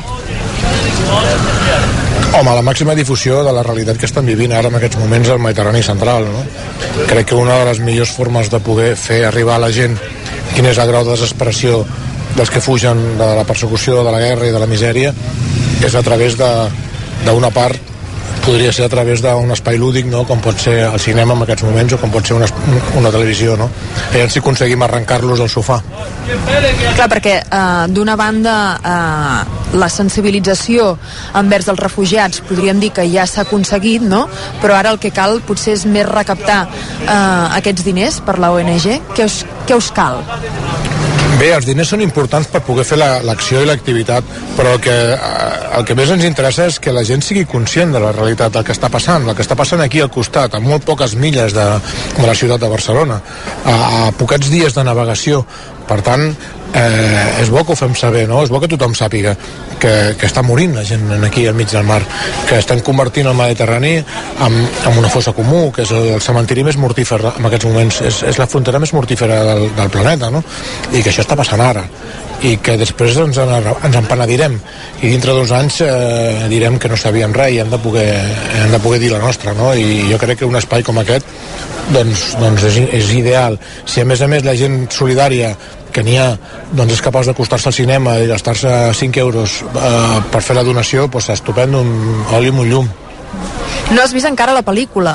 Home, la màxima difusió de la realitat que estan vivint ara en aquests moments al Mediterrani central, no? Crec que una de les millors formes de poder fer arribar a la gent quin és el grau de desesperació dels que fugen de la persecució, de la guerra i de la misèria és a través d'una part, podria ser a través d'un espai lúdic, no? Com pot ser el cinema en aquests moments o com pot ser una televisió, no? Veiem si aconseguim arrencar-los al sofà. Clar, perquè d'una banda la sensibilització envers els refugiats podríem dir que ja s'ha aconseguit, no? Però ara el que cal potser és més recaptar aquests diners per la ONG. Què us cal? Bé, els diners són importants per poder fer l'acció i l'activitat, però el que més ens interessa és que la gent sigui conscient de la realitat del que està passant. El que està passant aquí al costat, a molt poques milles de la ciutat de Barcelona, a poquets dies de navegació. Per tant, és bo que ho fem saber, no? És bo que tothom sàpiga que està morint la gent aquí al mig del mar, que estem convertint el Mediterrani en una fossa comú, que és el cementiri més mortífer en aquests moments, és la frontera més mortífera del planeta, no? I que això està passant ara i que després ens en penedirem i dintre d'uns anys direm que no sabíem res i hem de poder dir la nostra, no? I jo crec que un espai com aquest doncs és ideal. Si a més la gent solidària que n'hi ha, doncs és capaç d'acostar-se al cinema i gastar-se 5 euros per fer la donació, doncs estupendo, un oli amb un llum. No has vist encara la pel·lícula?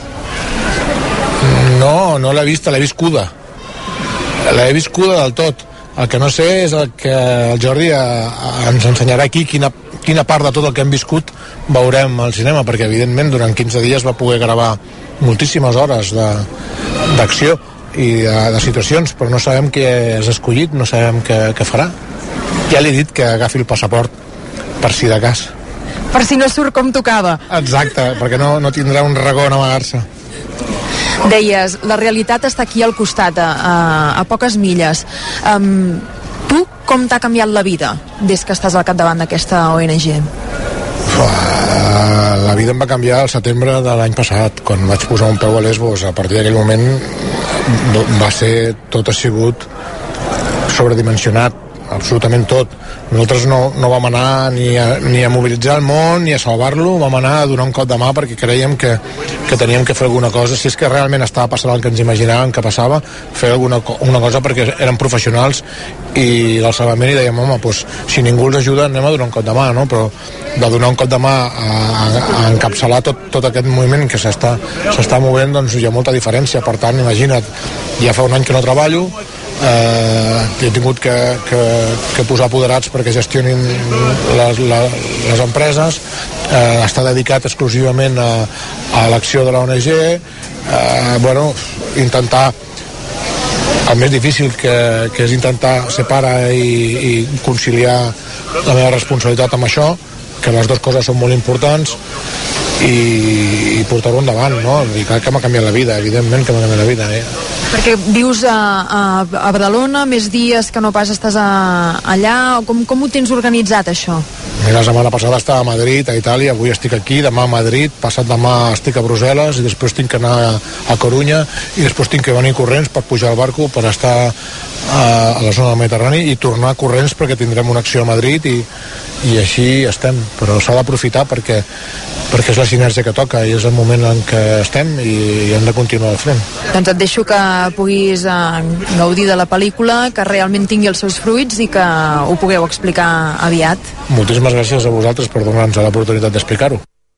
No l'he vista, l'he viscuda. L'he viscuda del tot. El que no sé és el que el Jordi ens ensenyarà aquí quina part de tot el que hem viscut veurem al cinema, perquè evidentment durant 15 dies va poder gravar moltíssimes hores d'acció i de situacions, però no sabem què has escollit, no sabem què farà. Ja li he dit que agafi el passaport per si de cas. Per si no surt com tocava. Exacte, perquè no tindrà un ragó en amagar-se. Deies, la realitat està aquí al costat, a poques milles. Tu, com t'ha canviat la vida des que estàs al capdavant d'aquesta ONG? La vida em va canviar al setembre de l'any passat, quan vaig posar un peu a Lesbos. A partir d'aquell moment tot ha sigut sobredimensionat, absolutament tot. Nosaltres no vam anar ni a mobilitzar el món ni a salvar-lo, vam anar a donar un cop de mà perquè creiem que teníem que fer alguna cosa. Si és que realment estava passant el que ens imaginàvem que passava, fer una cosa perquè eren professionals i del salvament, i dèiem, home, doncs, si ningú els ajuda anem a donar un cop de mà, no? Però de donar un cop de mà a encapçalar tot aquest moviment que s'està movent, doncs hi ha molta diferència. Per tant, imagina't, ja fa un any que no treballo, he tingut que posar apoderats perquè gestionin les empreses, està dedicat exclusivament a l'acció de la ONG, intentar el més difícil que és intentar ser pare i conciliar la meva responsabilitat amb això, que les dues coses són molt importants, i portar-ho endavant, no? I clar que m'ha canviat la vida, evidentment que m'ha canviat la vida, Perquè vius a Badalona, més dies que no pas estàs allà, com ho tens organitzat, això? Mira, la setmana passada estava a Madrid, a Itàlia, avui estic aquí, demà a Madrid, passat demà estic a Brussel·les, i després tinc que anar a Corunya, i després tinc que venir corrents per pujar al barco, per estar a la zona del Mediterrani, i tornar corrents perquè tindrem una acció a Madrid, i així estem. Però s'ha d'aprofitar perquè és la sinergia que toca, i és el moment en què estem, i hem de continuar al front. Doncs et deixo que puguis gaudir de la pel·lícula, que realment tingui els seus fruits i que ho pugueu explicar aviat. Moltíssimes gràcies a vosaltres per donar-nos l'oportunitat d'explicar-ho.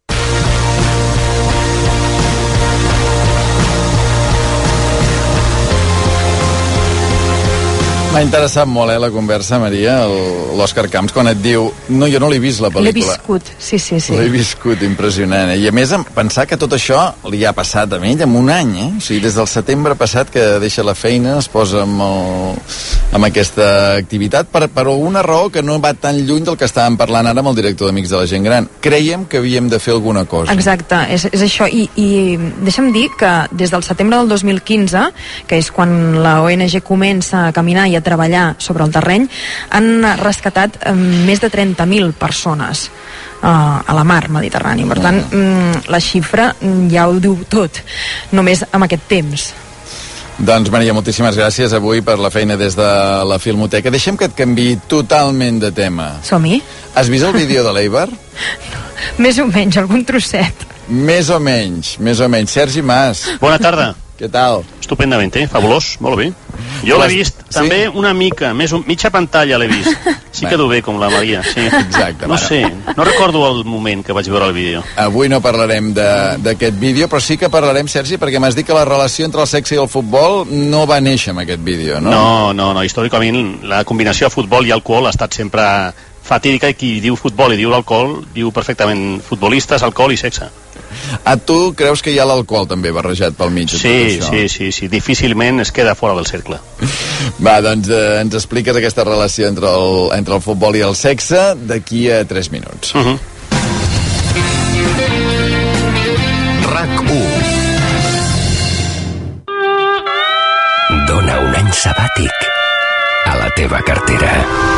M'ha interessat molt, la conversa, Maria, l'Òscar Camps, quan et diu no, jo no l'he vist, la pel·lícula. L'he viscut, sí. L'he viscut, impressionant. I a més, pensar que tot això li ha passat a ell en un any, O sigui, des del setembre passat que deixa la feina, es posa amb aquesta activitat, per una raó que no va tan lluny del que estàvem parlant ara amb el director d'Amics de la Gent Gran. Creiem que havíem de fer alguna cosa. Exacte, és això. I deixa'm dir que des del setembre del 2015, que és quan la ONG comença a caminar i a treballar sobre el terreny, han rescatat més de 30.000 persones a la mar Mediterrània. Per tant, la xifra ja ho diu tot, només amb aquest temps. Doncs, Maria, moltíssimes gràcies avui per la feina des de la Filmoteca. Deixem que et canviï totalment de tema. Som-hi? Has vist el vídeo de l'Eibar? Més o menys, algun trosset. Més o menys. Sergi Mas. Bona tarda. Què tal? Estupendament, fabulós, molt bé. Jo l'he vist també una mica, mitja pantalla l'he vist. Sí que du bé, com la Maria, sí. Exacte. No sé, no recordo el moment que vaig veure el vídeo. Avui no parlarem d'aquest vídeo, però sí que parlarem, Sergi, perquè m'has dit que la relació entre el sexe i el futbol no va néixer amb aquest vídeo, no? No, històricament la combinació de futbol i alcohol ha estat sempre fatídica, i qui diu futbol i diu l'alcohol diu perfectament futbolistes, alcohol i sexe. Tu creus que hi ha l'alcohol també barrejat pel mig? Sí, difícilment es queda fora del cercle. Va, doncs ens expliques aquesta relació entre el futbol i el sexe d'aquí a 3 minuts. RAC1. Dona un any sabàtic a la teva cartera.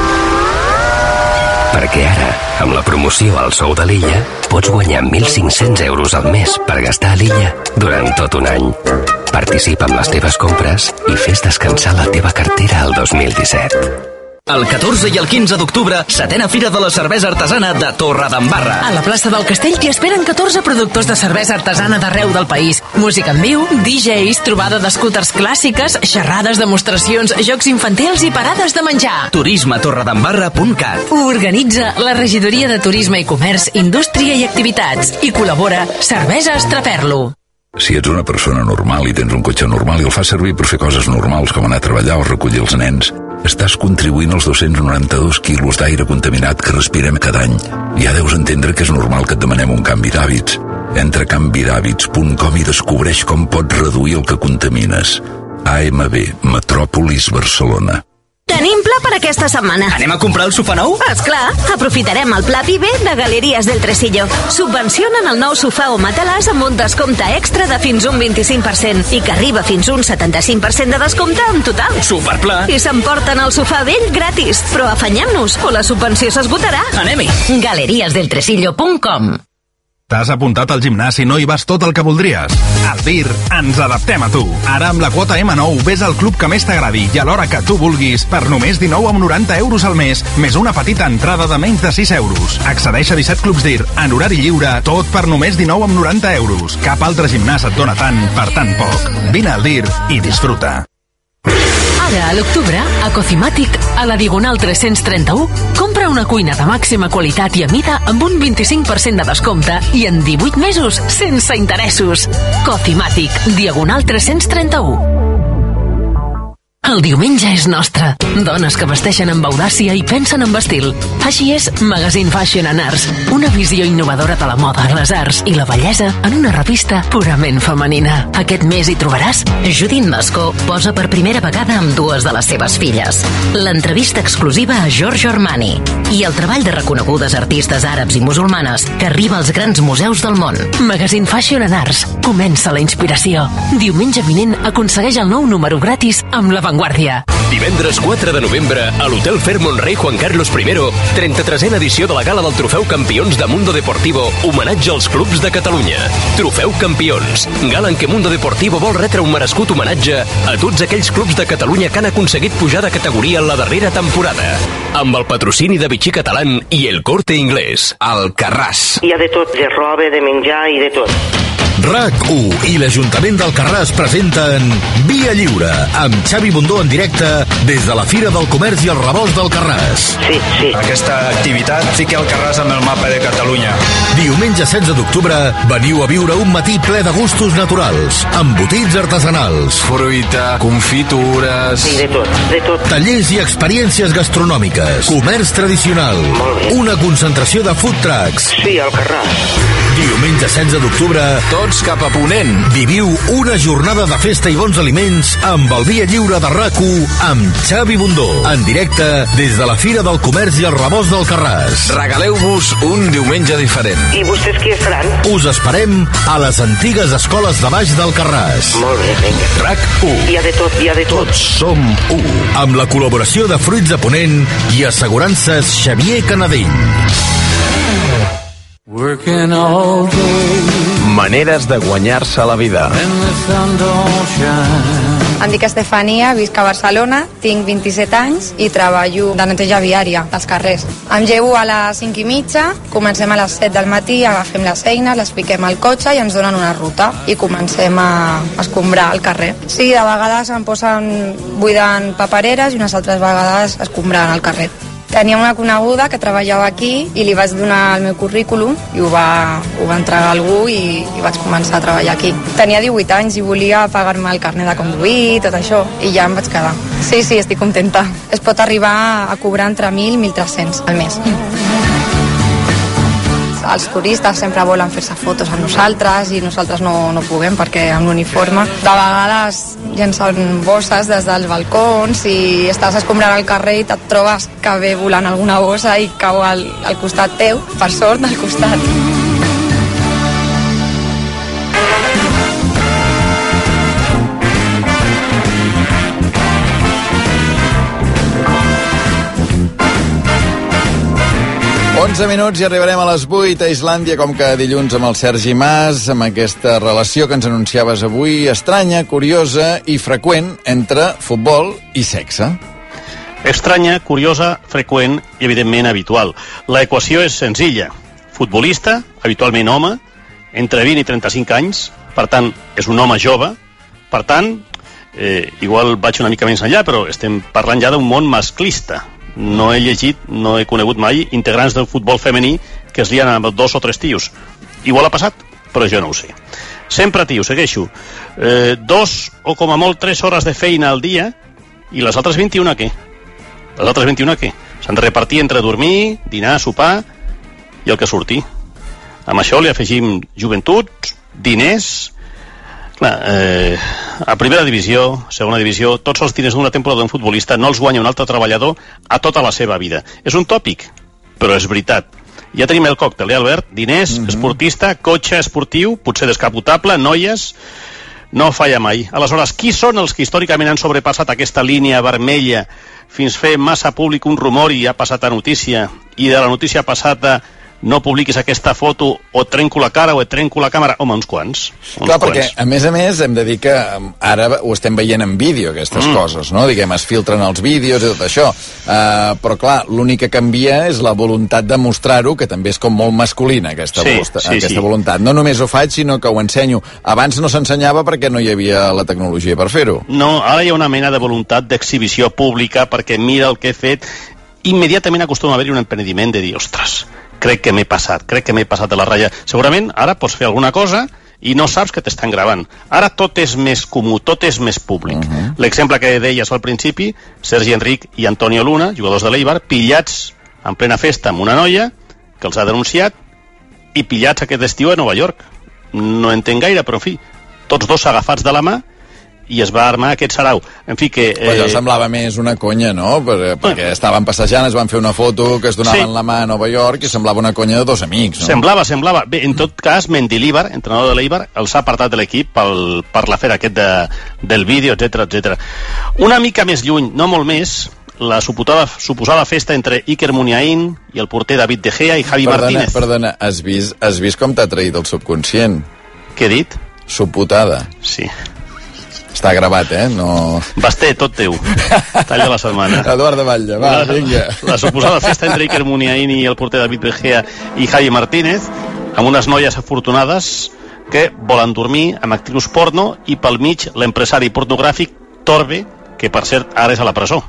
Perquè ara, amb la promoció al sou de l'Illa, pots guanyar 1.500 euros al mes per gastar a l'Illa durant tot un any. Participa amb les teves compres i fes descansar la teva cartera al 2017. El 14 i el 15 d'octubre, 7a Fira de la Cervesa Artesana de Torredembarra. A la plaça del Castell t'hi esperen 14 productors de cervesa artesana d'arreu del país. Música en viu, DJs, trobada d'escúters clàssiques, xerrades, demostracions, jocs infantils i parades de menjar. turismetorredembarra.cat. Ho organitza la Regidoria de Turisme i Comerç, Indústria i Activitats. I col·labora Cerveses Traperlo. Si ets una persona normal i tens un cotxe normal i el fas servir per fer coses normals com anar a treballar o recollir els nens, estàs contribuint als 292 quilos d'aire contaminat que respirem cada any. Ja deus entendre que és normal que et demanem un canvi d'hàbits. Entra a canvidhàbits.com i descobreix com pots reduir el que contamines. AMB, Metròpolis Barcelona. Tenim pla per aquesta setmana. Anem a comprar el sofà nou? Esclar, aprofitarem el pla Vive de Galeries del Tresillo. Subvencionen el nou sofà o matalàs amb un descompte extra de fins un 25% i que arriba fins un 75% de descompte en total. Superpla! I s'emporten el sofà vell gratis. Però afanyem-nos o la subvenció s'esgotarà. Anem-hi! galeriesdeltresillo.com. T'has apuntat al gimnàs i no hi vas tot el que voldries? Al DIR ens adaptem a tu. Ara amb la quota M9 ves al club que més t'agradi i a l'hora que tu vulguis per només 19,90 euros al mes, més una petita entrada de menys de 6 euros. Accedeix a 17 clubs DIR en horari lliure, tot per només 19,90 euros. Cap altre gimnàs et dona tant per tan poc. Vine al DIR i disfruta. Ara, a l'octubre, a Cocimatic, a la Diagonal 331, compra una cuina de màxima qualitat i a mida amb un 25% de descompte i en 18 mesos sense interessos. Cocimatic, Diagonal 331. El diumenge és nostre. Dones que vesteixen amb audàcia i pensen amb estil. Així és Magazine Fashion and Arts, una visió innovadora de la moda, les arts i la bellesa en una revista purament femenina. Aquest mes hi trobaràs Judit Mascó posa per primera vegada amb dues de les seves filles. L'entrevista exclusiva a Giorgio Armani i el treball de reconegudes artistes àrabs i musulmanes que arriba als grans museus del món. Magazine Fashion and Arts. Comença la inspiració. Diumenge vinent aconsegueix el nou número gratis amb La Vanguardia. Divendres 4 de novembre, a l'Hotel Fairmont Rei Juan Carlos I, 33a edició de la gala del Trofeu Campions de Mundo Deportivo, homenatge als clubs de Catalunya. Trofeu Campions, gala en què Mundo Deportivo vol retre un merescut homenatge a tots aquells clubs de Catalunya que han aconseguit pujar de categoria en la darrera temporada. Amb el patrocini de Vichy Catalán i El Corte Inglés. Alcarràs. Hi ha de tot, de roba, de menjar i de tot. RAC1 i l'Ajuntament d'Alcarràs presenten Via Lliure, amb Xavi Bundó en directe des de la Fira del Comerç i el Rebost d'Alcarràs. Sí. Aquesta activitat fica Alcarràs en el mapa de Catalunya. Diumenge 16 d'octubre veniu a viure un matí ple de gustos naturals, embotits artesanals, Fruita, confitures... Sí, de tot. Tallers i experiències gastronòmiques, comerç tradicional, una concentració de food trucks. Sí, Alcarràs. Diumenge 16 d'octubre, Tots tots cap a Ponent. Viviu una jornada de festa i bons aliments amb el Via Lliure de RAC1 amb Xavi Bundó. En directe des de la Fira del Comerç i el Rebost d'Alcarràs. Regaleu-vos un diumenge diferent. I vostès qui faran? Us esperem a les antigues escoles de baix d'Alcarràs. Molt bé, vinga. RAC1. Hi ha de tot, hi ha de tot. Tots som u. Amb la col·laboració de Fruits de Ponent i assegurances Xavier Canadell. Maneres de guanyar-se la vida. Em dic Estefania, visc a Barcelona, tinc 27 anys i treballo de neteja viària dels carrers. Em llevo a les 5:30, comencem a les 7 del matí, agafem les eines, les fiquem al cotxe i ens donen una ruta i comencem a escombrar el carrer. Sí, de vegades em posen buidant papereres i unes altres vegades escombrant el carrer. Tenia una coneguda que treballava aquí i li vaig donar el meu currículum i ho va entregar a algú i vaig començar a treballar aquí. Tenia 18 anys i volia pagar-me el carnet de conduir, tot això, i ja em vaig quedar. Sí, estic contenta. Es pot arribar a cobrar entre 1.000 i 1.300 al mes. Els turistes sempre volen fer-se fotos amb nosaltres i nosaltres no puguem perquè amb l'uniforme de vegades llencen bosses des dels balcons i estàs escombrant al carrer i et trobes que ve volant alguna bossa i cau al costat teu, per sort al costat. 11 minuts i arribarem a les 8 a Islàndia, com cada dilluns amb el Sergi Mas, amb aquesta relació que ens anunciaves avui, estranya, curiosa i freqüent entre futbol i sexe. Estranya, curiosa, freqüent i, evidentment, habitual. La equació és senzilla. Futbolista, habitualment home, entre 20 i 35 anys, per tant, és un home jove, per tant, igual vaig una mica més enllà, però estem parlant ja d'un món masclista. No he llegit, no he conegut mai integrants del futbol femení que es lien amb 2 o 3 tios. Igual ha passat, però jo no ho sé. Sempre tio, segueixo. 2 o com a molt 3 hores de feina al dia i les altres 21 què? Les altres 21 què? S'han de repartir entre dormir, dinar, sopar i el que surti. Amb això li afegim joventut, diners. Clar, a primera divisió, segona divisió, tots els diners d'una temporada d'un futbolista no els guanya un altre treballador a tota la seva vida. És un tòpic, però és veritat. Ja tenim el còctel, Albert? Diners, esportista, cotxe esportiu, potser descapotable, noies... No falla mai. Aleshores, qui són els que històricament han sobrepassat aquesta línia vermella fins fer massa públic un rumor i ha passat a notícia, i de la notícia passada no publiquis aquesta foto o et trenco la cara o et trenco la càmera? Home, uns quants. Clar, perquè a més hem de dir que ara ho estem veient en vídeo, aquestes coses, no? Diguem, es filtren els vídeos i tot això. Però clar, l'únic que canvia és la voluntat de mostrar-ho, que també és com molt masculina, aquesta voluntat. No només ho faig, sinó que ho ensenyo. Abans no s'ensenyava perquè no hi havia la tecnologia per fer-ho. No, ara hi ha una mena de voluntat d'exhibició pública perquè mira el que he fet. Immediatament acostuma a haver-hi un emprendiment de dir, ostres, crec que m'he passat de la ratlla. Segurament ara pots fer alguna cosa i no saps que t'estan gravant. Ara tot és més comú, tot és més públic. L'exemple que deies al principi, Sergi Enric i Antonio Luna, jugadors de l'Eibar, pillats en plena festa amb una noia que els ha denunciat i pillats aquest estiu a Nova York. No entenc gaire, però en fi, tots dos agafats de la mà i es va armar aquest sarau. En fi que... Allò semblava més una conya, no? Perquè estaven passejant, es van fer una foto que es donaven la mà a Nova York i semblava una conya de 2 amics, no? Semblava. Bé, en tot cas, Mendilibar, entrenador de l'Eibar, els ha apartat de l'equip per l'afer aquest del vídeo, etc. Una mica més lluny, no molt més, la suposada festa entre Iker Muniain i el porter David De Gea i Javi Martínez. Perdona, has vist com t'ha traït el subconscient? Què he dit? Suputada. Sí. Està gravat, no... Basté, tot teu. Talla la setmana. Eduard de Batlle, vinga. La suposada festa entre Iker Muniain i el porter David De Gea i Javi Martínez, amb unes noies afortunades que volen dormir amb actrius porno i pel mig l'empresari pornogràfic Torbe, que per cert ara és a la presó.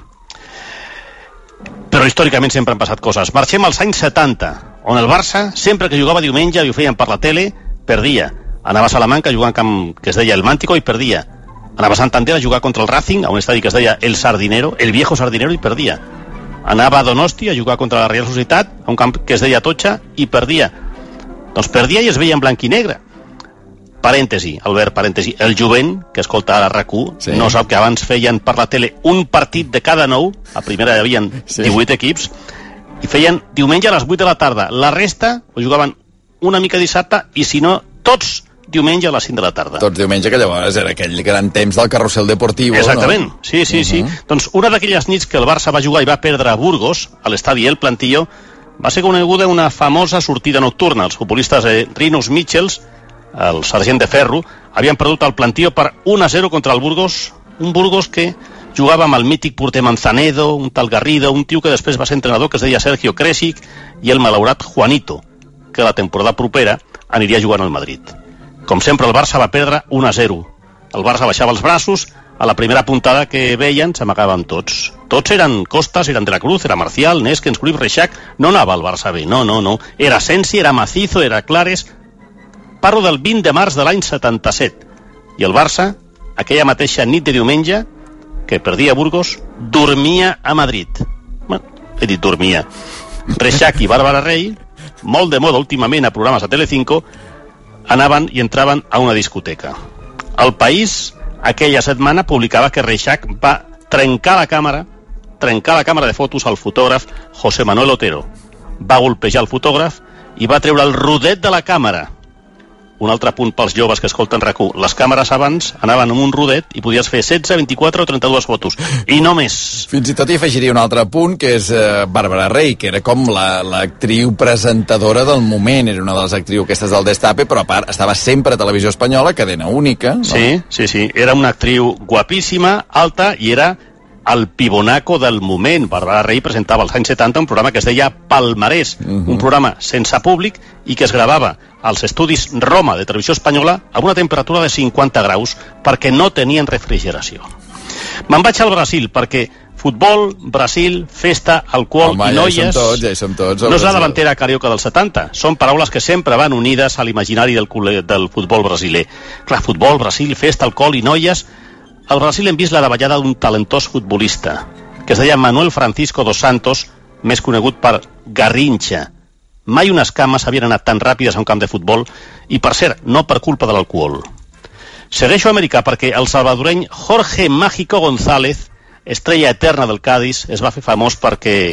Però històricament sempre han passat coses. Marxem als anys 70, on el Barça, sempre que jugava diumenge i ho feien per la tele, perdia. Anava a Salamanca a jugar en camp que es deia El Mántico i perdia. Anava a Santander a jugar contra el Racing, a un estadi que es deia El Sardinero, el viejo Sardinero, i perdia. Anava a Donosti a jugar contra la Real Societat, a un camp que es deia Atocha, i perdia. Doncs perdia i es veia en blanc i negre. Parèntesi, Albert, parèntesi. El jovent, que escolta ara RAC1, no sap que abans feien per la tele un partit de cada 9, a primera hi havia 18 equips, i feien diumenge a les 8 de la tarda. La resta ho jugaven una mica dissabte, i si no, tots diumenge a les 5 de la tarda. Tots diumenge, que llavors era aquell gran temps del carrusel deportiu, exactament, no? Sí. Doncs una d'aquelles nits que el Barça va jugar i va perdre a Burgos, a l'estadi El Plantillo, va ser coneguda una famosa sortida nocturna. Els futbolistes Rinus Michels, el sergent de ferro, havien perdut el Plantillo per 1-0 contra el Burgos, un Burgos que jugava amb el mític porter Manzanedo, un tal Garrido, un tio que després va ser entrenador que es deia Sergio Kresic, i el malaurat Juanito, que la temporada propera aniria jugant al Madrid. Com sempre, el Barça va perdre 1-0. El Barça baixava els braços, a la primera puntada que veien s'amagaven tots. Tots eren Costas, eren de la Cruz, era Marcial, Neskens, Cruyff, Reixac. No anava el Barça bé, no. Era Sensi, era Macizo, era Clares. Parlo del 20 de març de l'any 77. I el Barça, aquella mateixa nit de diumenge, que perdia Burgos, dormia a Madrid. Bueno, he dit dormia. Reixac i Bàrbara Rey, molt de moda últimament a programes de Telecinco, anaven i entraven a una discoteca. El País, aquella setmana, publicava que Reixac va trencar la càmera de fotos al fotògraf José Manuel Otero. Va golpejar el fotògraf i va treure el rodet de la càmera. Un altre punt pels joves que escolten RAC1. Les càmeres abans anaven amb un rodet i podies fer 16, 24 o 32 fotos. I no més. Fins i tot hi afegiria un altre punt, que és Bàrbara Rey, que era com l'actriu presentadora del moment. Era una de les actrius aquestes del Destape, però a part estava sempre a Televisió Espanyola, cadena única. No? Sí. Era una actriu guapíssima, alta, i era el pibonaco del moment. Bàrbara Rey presentava als anys 70 un programa que es deia Palmarès, un programa sense públic i que es gravava als estudis Roma de Televisió Espanyola a una temperatura de 50 graus perquè no tenien refrigeració. Me'n vaig al Brasil perquè futbol, Brasil, festa, alcohol i noies... Ja hi som tots. No és la davantera carioca dels 70. Són paraules que sempre van unides a l'imaginari del futbol brasiler. Clar, futbol, Brasil, festa, alcohol i noies... Al Brasil hem vist la davallada d'un talentós futbolista, que es deia Manuel Francisco dos Santos, més conegut per Garrincha. Mai unes cames havien anat tan ràpides a un camp de futbol, i per cert, no per culpa de l'alcohol. Segueixo a Amèrica perquè el salvadoreny Jorge Mágico González, estrella eterna del Cádiz, es va fer famós perquè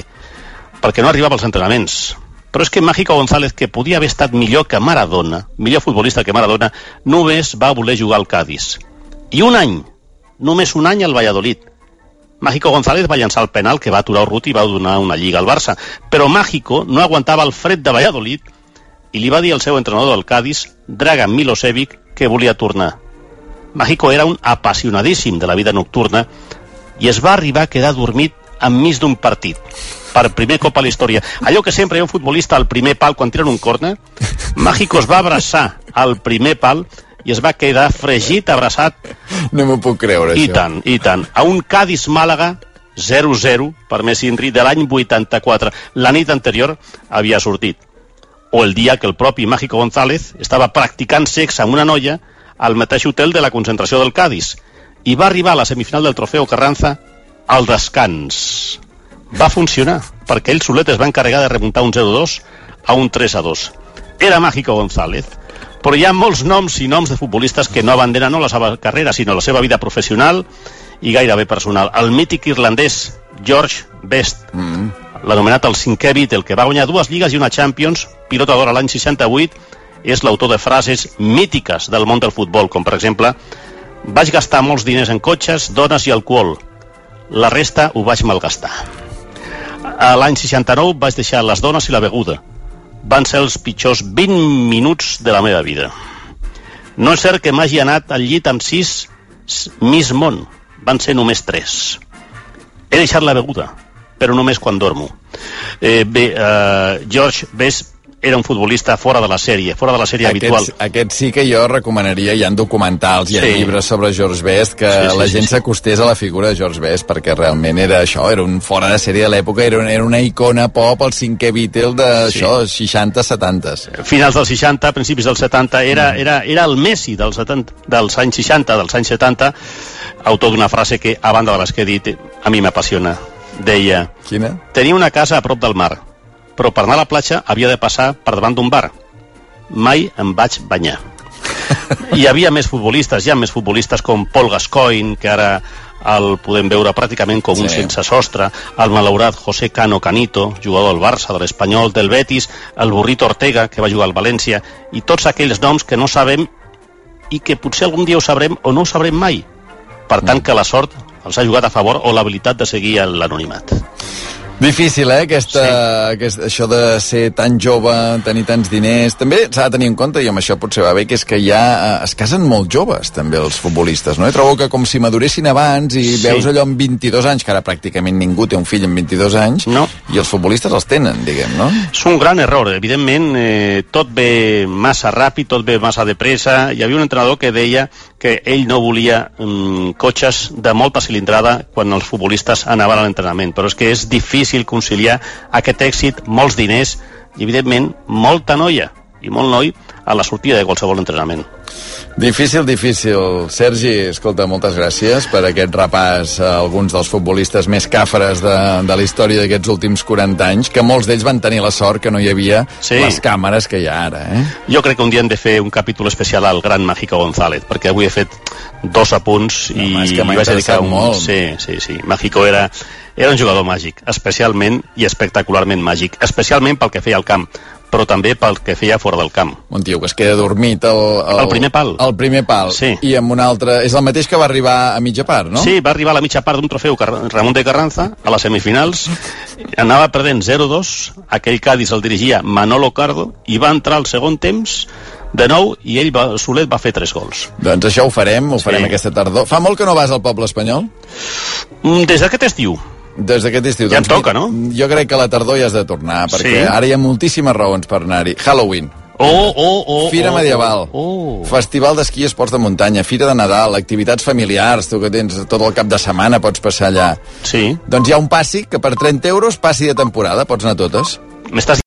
no arribava als entrenaments. Però és que Mágico González, que podia haver estat millor que Maradona, millor futbolista que Maradona, només va voler jugar al Cádiz. I només un any al Valladolid. Mágico González va llançar el penal que va aturar Urruti i va donar una lliga al Barça. Però Mágico no aguantava el fred de Valladolid i li va dir al seu entrenador del Cádiz, Dragan Milosevic, que volia tornar. Mágico era un apassionadíssim de la vida nocturna i es va arribar a quedar dormit enmig d'un partit. Per primer cop a la història. Allò que sempre hi ha un futbolista al primer pal quan tiren un córner, Mágico es va abraçar al primer pal i es va quedar fregit, abraçat. No m'ho puc creure, això. I tant. A un Cádiz-Màlaga 0-0 per Messi Inri de l'any 84. La nit anterior havia sortit. O el dia que el propi Mágico González estava practicant sexe amb una noia al mateix hotel de la concentració del Cádiz i va arribar a la semifinal del Trofeu Carranza al descans. Va funcionar, perquè ell solet es va encarregar de remuntar un 0-2 a un 3-2. Era Mágico González. Però hi ha molts noms i noms de futbolistes que no abandenen no la seva carrera, sinó la seva vida professional i gairebé personal. El mític irlandès George Best, l'anomenat el cinquè Beatle, que va guanyar 2 lligues i una Champions, pilota d'or l'any 68, és l'autor de frases mítiques del món del futbol, com per exemple: vaig gastar molts diners en cotxes, dones i alcohol. La resta ho vaig malgastar. A l'any 69 vaig deixar les dones i la beguda. Van ser els pitjors 20 minuts de la meva vida. No és cert que m'hagi anat al llit amb 6 Miss Món. Van ser només 3. He deixat la beguda, però només quan dormo. George Best era un futbolista fora de la sèrie habitual. Aquest sí que jo recomanaria, hi ha documentals, hi ha llibres sobre George Best, que la gent s'acostés a la figura de George Best, perquè realment era això, era un fora de sèrie de l'època, era una icona pop, el cinquè Beatle d'això, 60-70s. Finals dels 60, principis dels 70, era el Messi dels anys 60, dels anys 70, autor d'una frase que, a banda de les que he dit, a mi m'apassiona. Deia: quina? Tenia una casa a prop del mar, però per anar a la platja havia de passar per davant d'un bar. Mai em vaig banyar. Hi havia més futbolistes, hi ha més futbolistes com Paul Gascoigne, que ara el podem veure pràcticament com un sense sostre, el malaurat José Cano Canito, jugador del Barça, de l'Espanyol, del Betis, el Burrito Ortega, que va jugar al València, i tots aquells noms que no sabem i que potser algun dia ho sabrem o no ho sabrem mai. Per tant, que la sort els ha jugat a favor o l'habilitat de seguir l'anonimat. Difícil, això de ser tan jove, tenir tants diners. També s'ha de tenir en compte, i amb això potser va bé, que és que ja es casen molt joves, també, els futbolistes, no? I trobo que com si maduressin abans i veus allò amb 22 anys, que ara pràcticament ningú té un fill amb 22 anys, i els futbolistes els tenen, diguem, no? És un gran error, evidentment, tot ve massa ràpid, tot ve massa de pressa. Hi havia un entrenador que deia que ell no volia cotxes de molta cilindrada quan els futbolistes anaven a l'entrenament, però és que és difícil conciliar aquest èxit, molts diners i, evidentment, molta noia i molt noi a la sortida de qualsevol entrenament. Difícil. Sergi, escolta, moltes gràcies per aquest repàs a alguns dels futbolistes més càfres de la història d'aquests últims 40 anys, que molts d'ells van tenir la sort que no hi havia les càmeres que hi ha ara. Jo crec que un dia hem de fer un capítol especial al gran Mágico González, perquè avui he fet 2 apunts i m'ha interessat molt. Sí. Mágico era un jugador màgic, especialment i espectacularment màgic, especialment pel que feia al camp, però també pel que feia fora del camp. Un tio que es queda dormit al primer pal. Al primer pal. Sí. I amb un altre... És el mateix que va arribar a mitja part, no? Sí, va arribar a la mitja part d'un trofeu Ramon de Carranza, a les semifinals. Anava perdent 0-2, aquell Cádiz el dirigia Manolo Cardo, i va entrar al segon temps de nou, i ell, solet, va fer 3 gols. Doncs això ho farem aquesta tardor. Fa molt que no vas al poble espanyol? Des d'aquest estiu. Des d'aquest estiu. Ja em toca, no? Jo crec que a la tardor ja has de tornar, perquè ara hi ha moltíssimes raons per anar-hi. Halloween. Fira medieval. Festival d'esquí i esports de muntanya, Fira de Nadal, activitats familiars, tu que tens tot el cap de setmana pots passar allà. Sí. Doncs hi ha un passi que per 30 euros passi de temporada, pots anar totes. M'estàs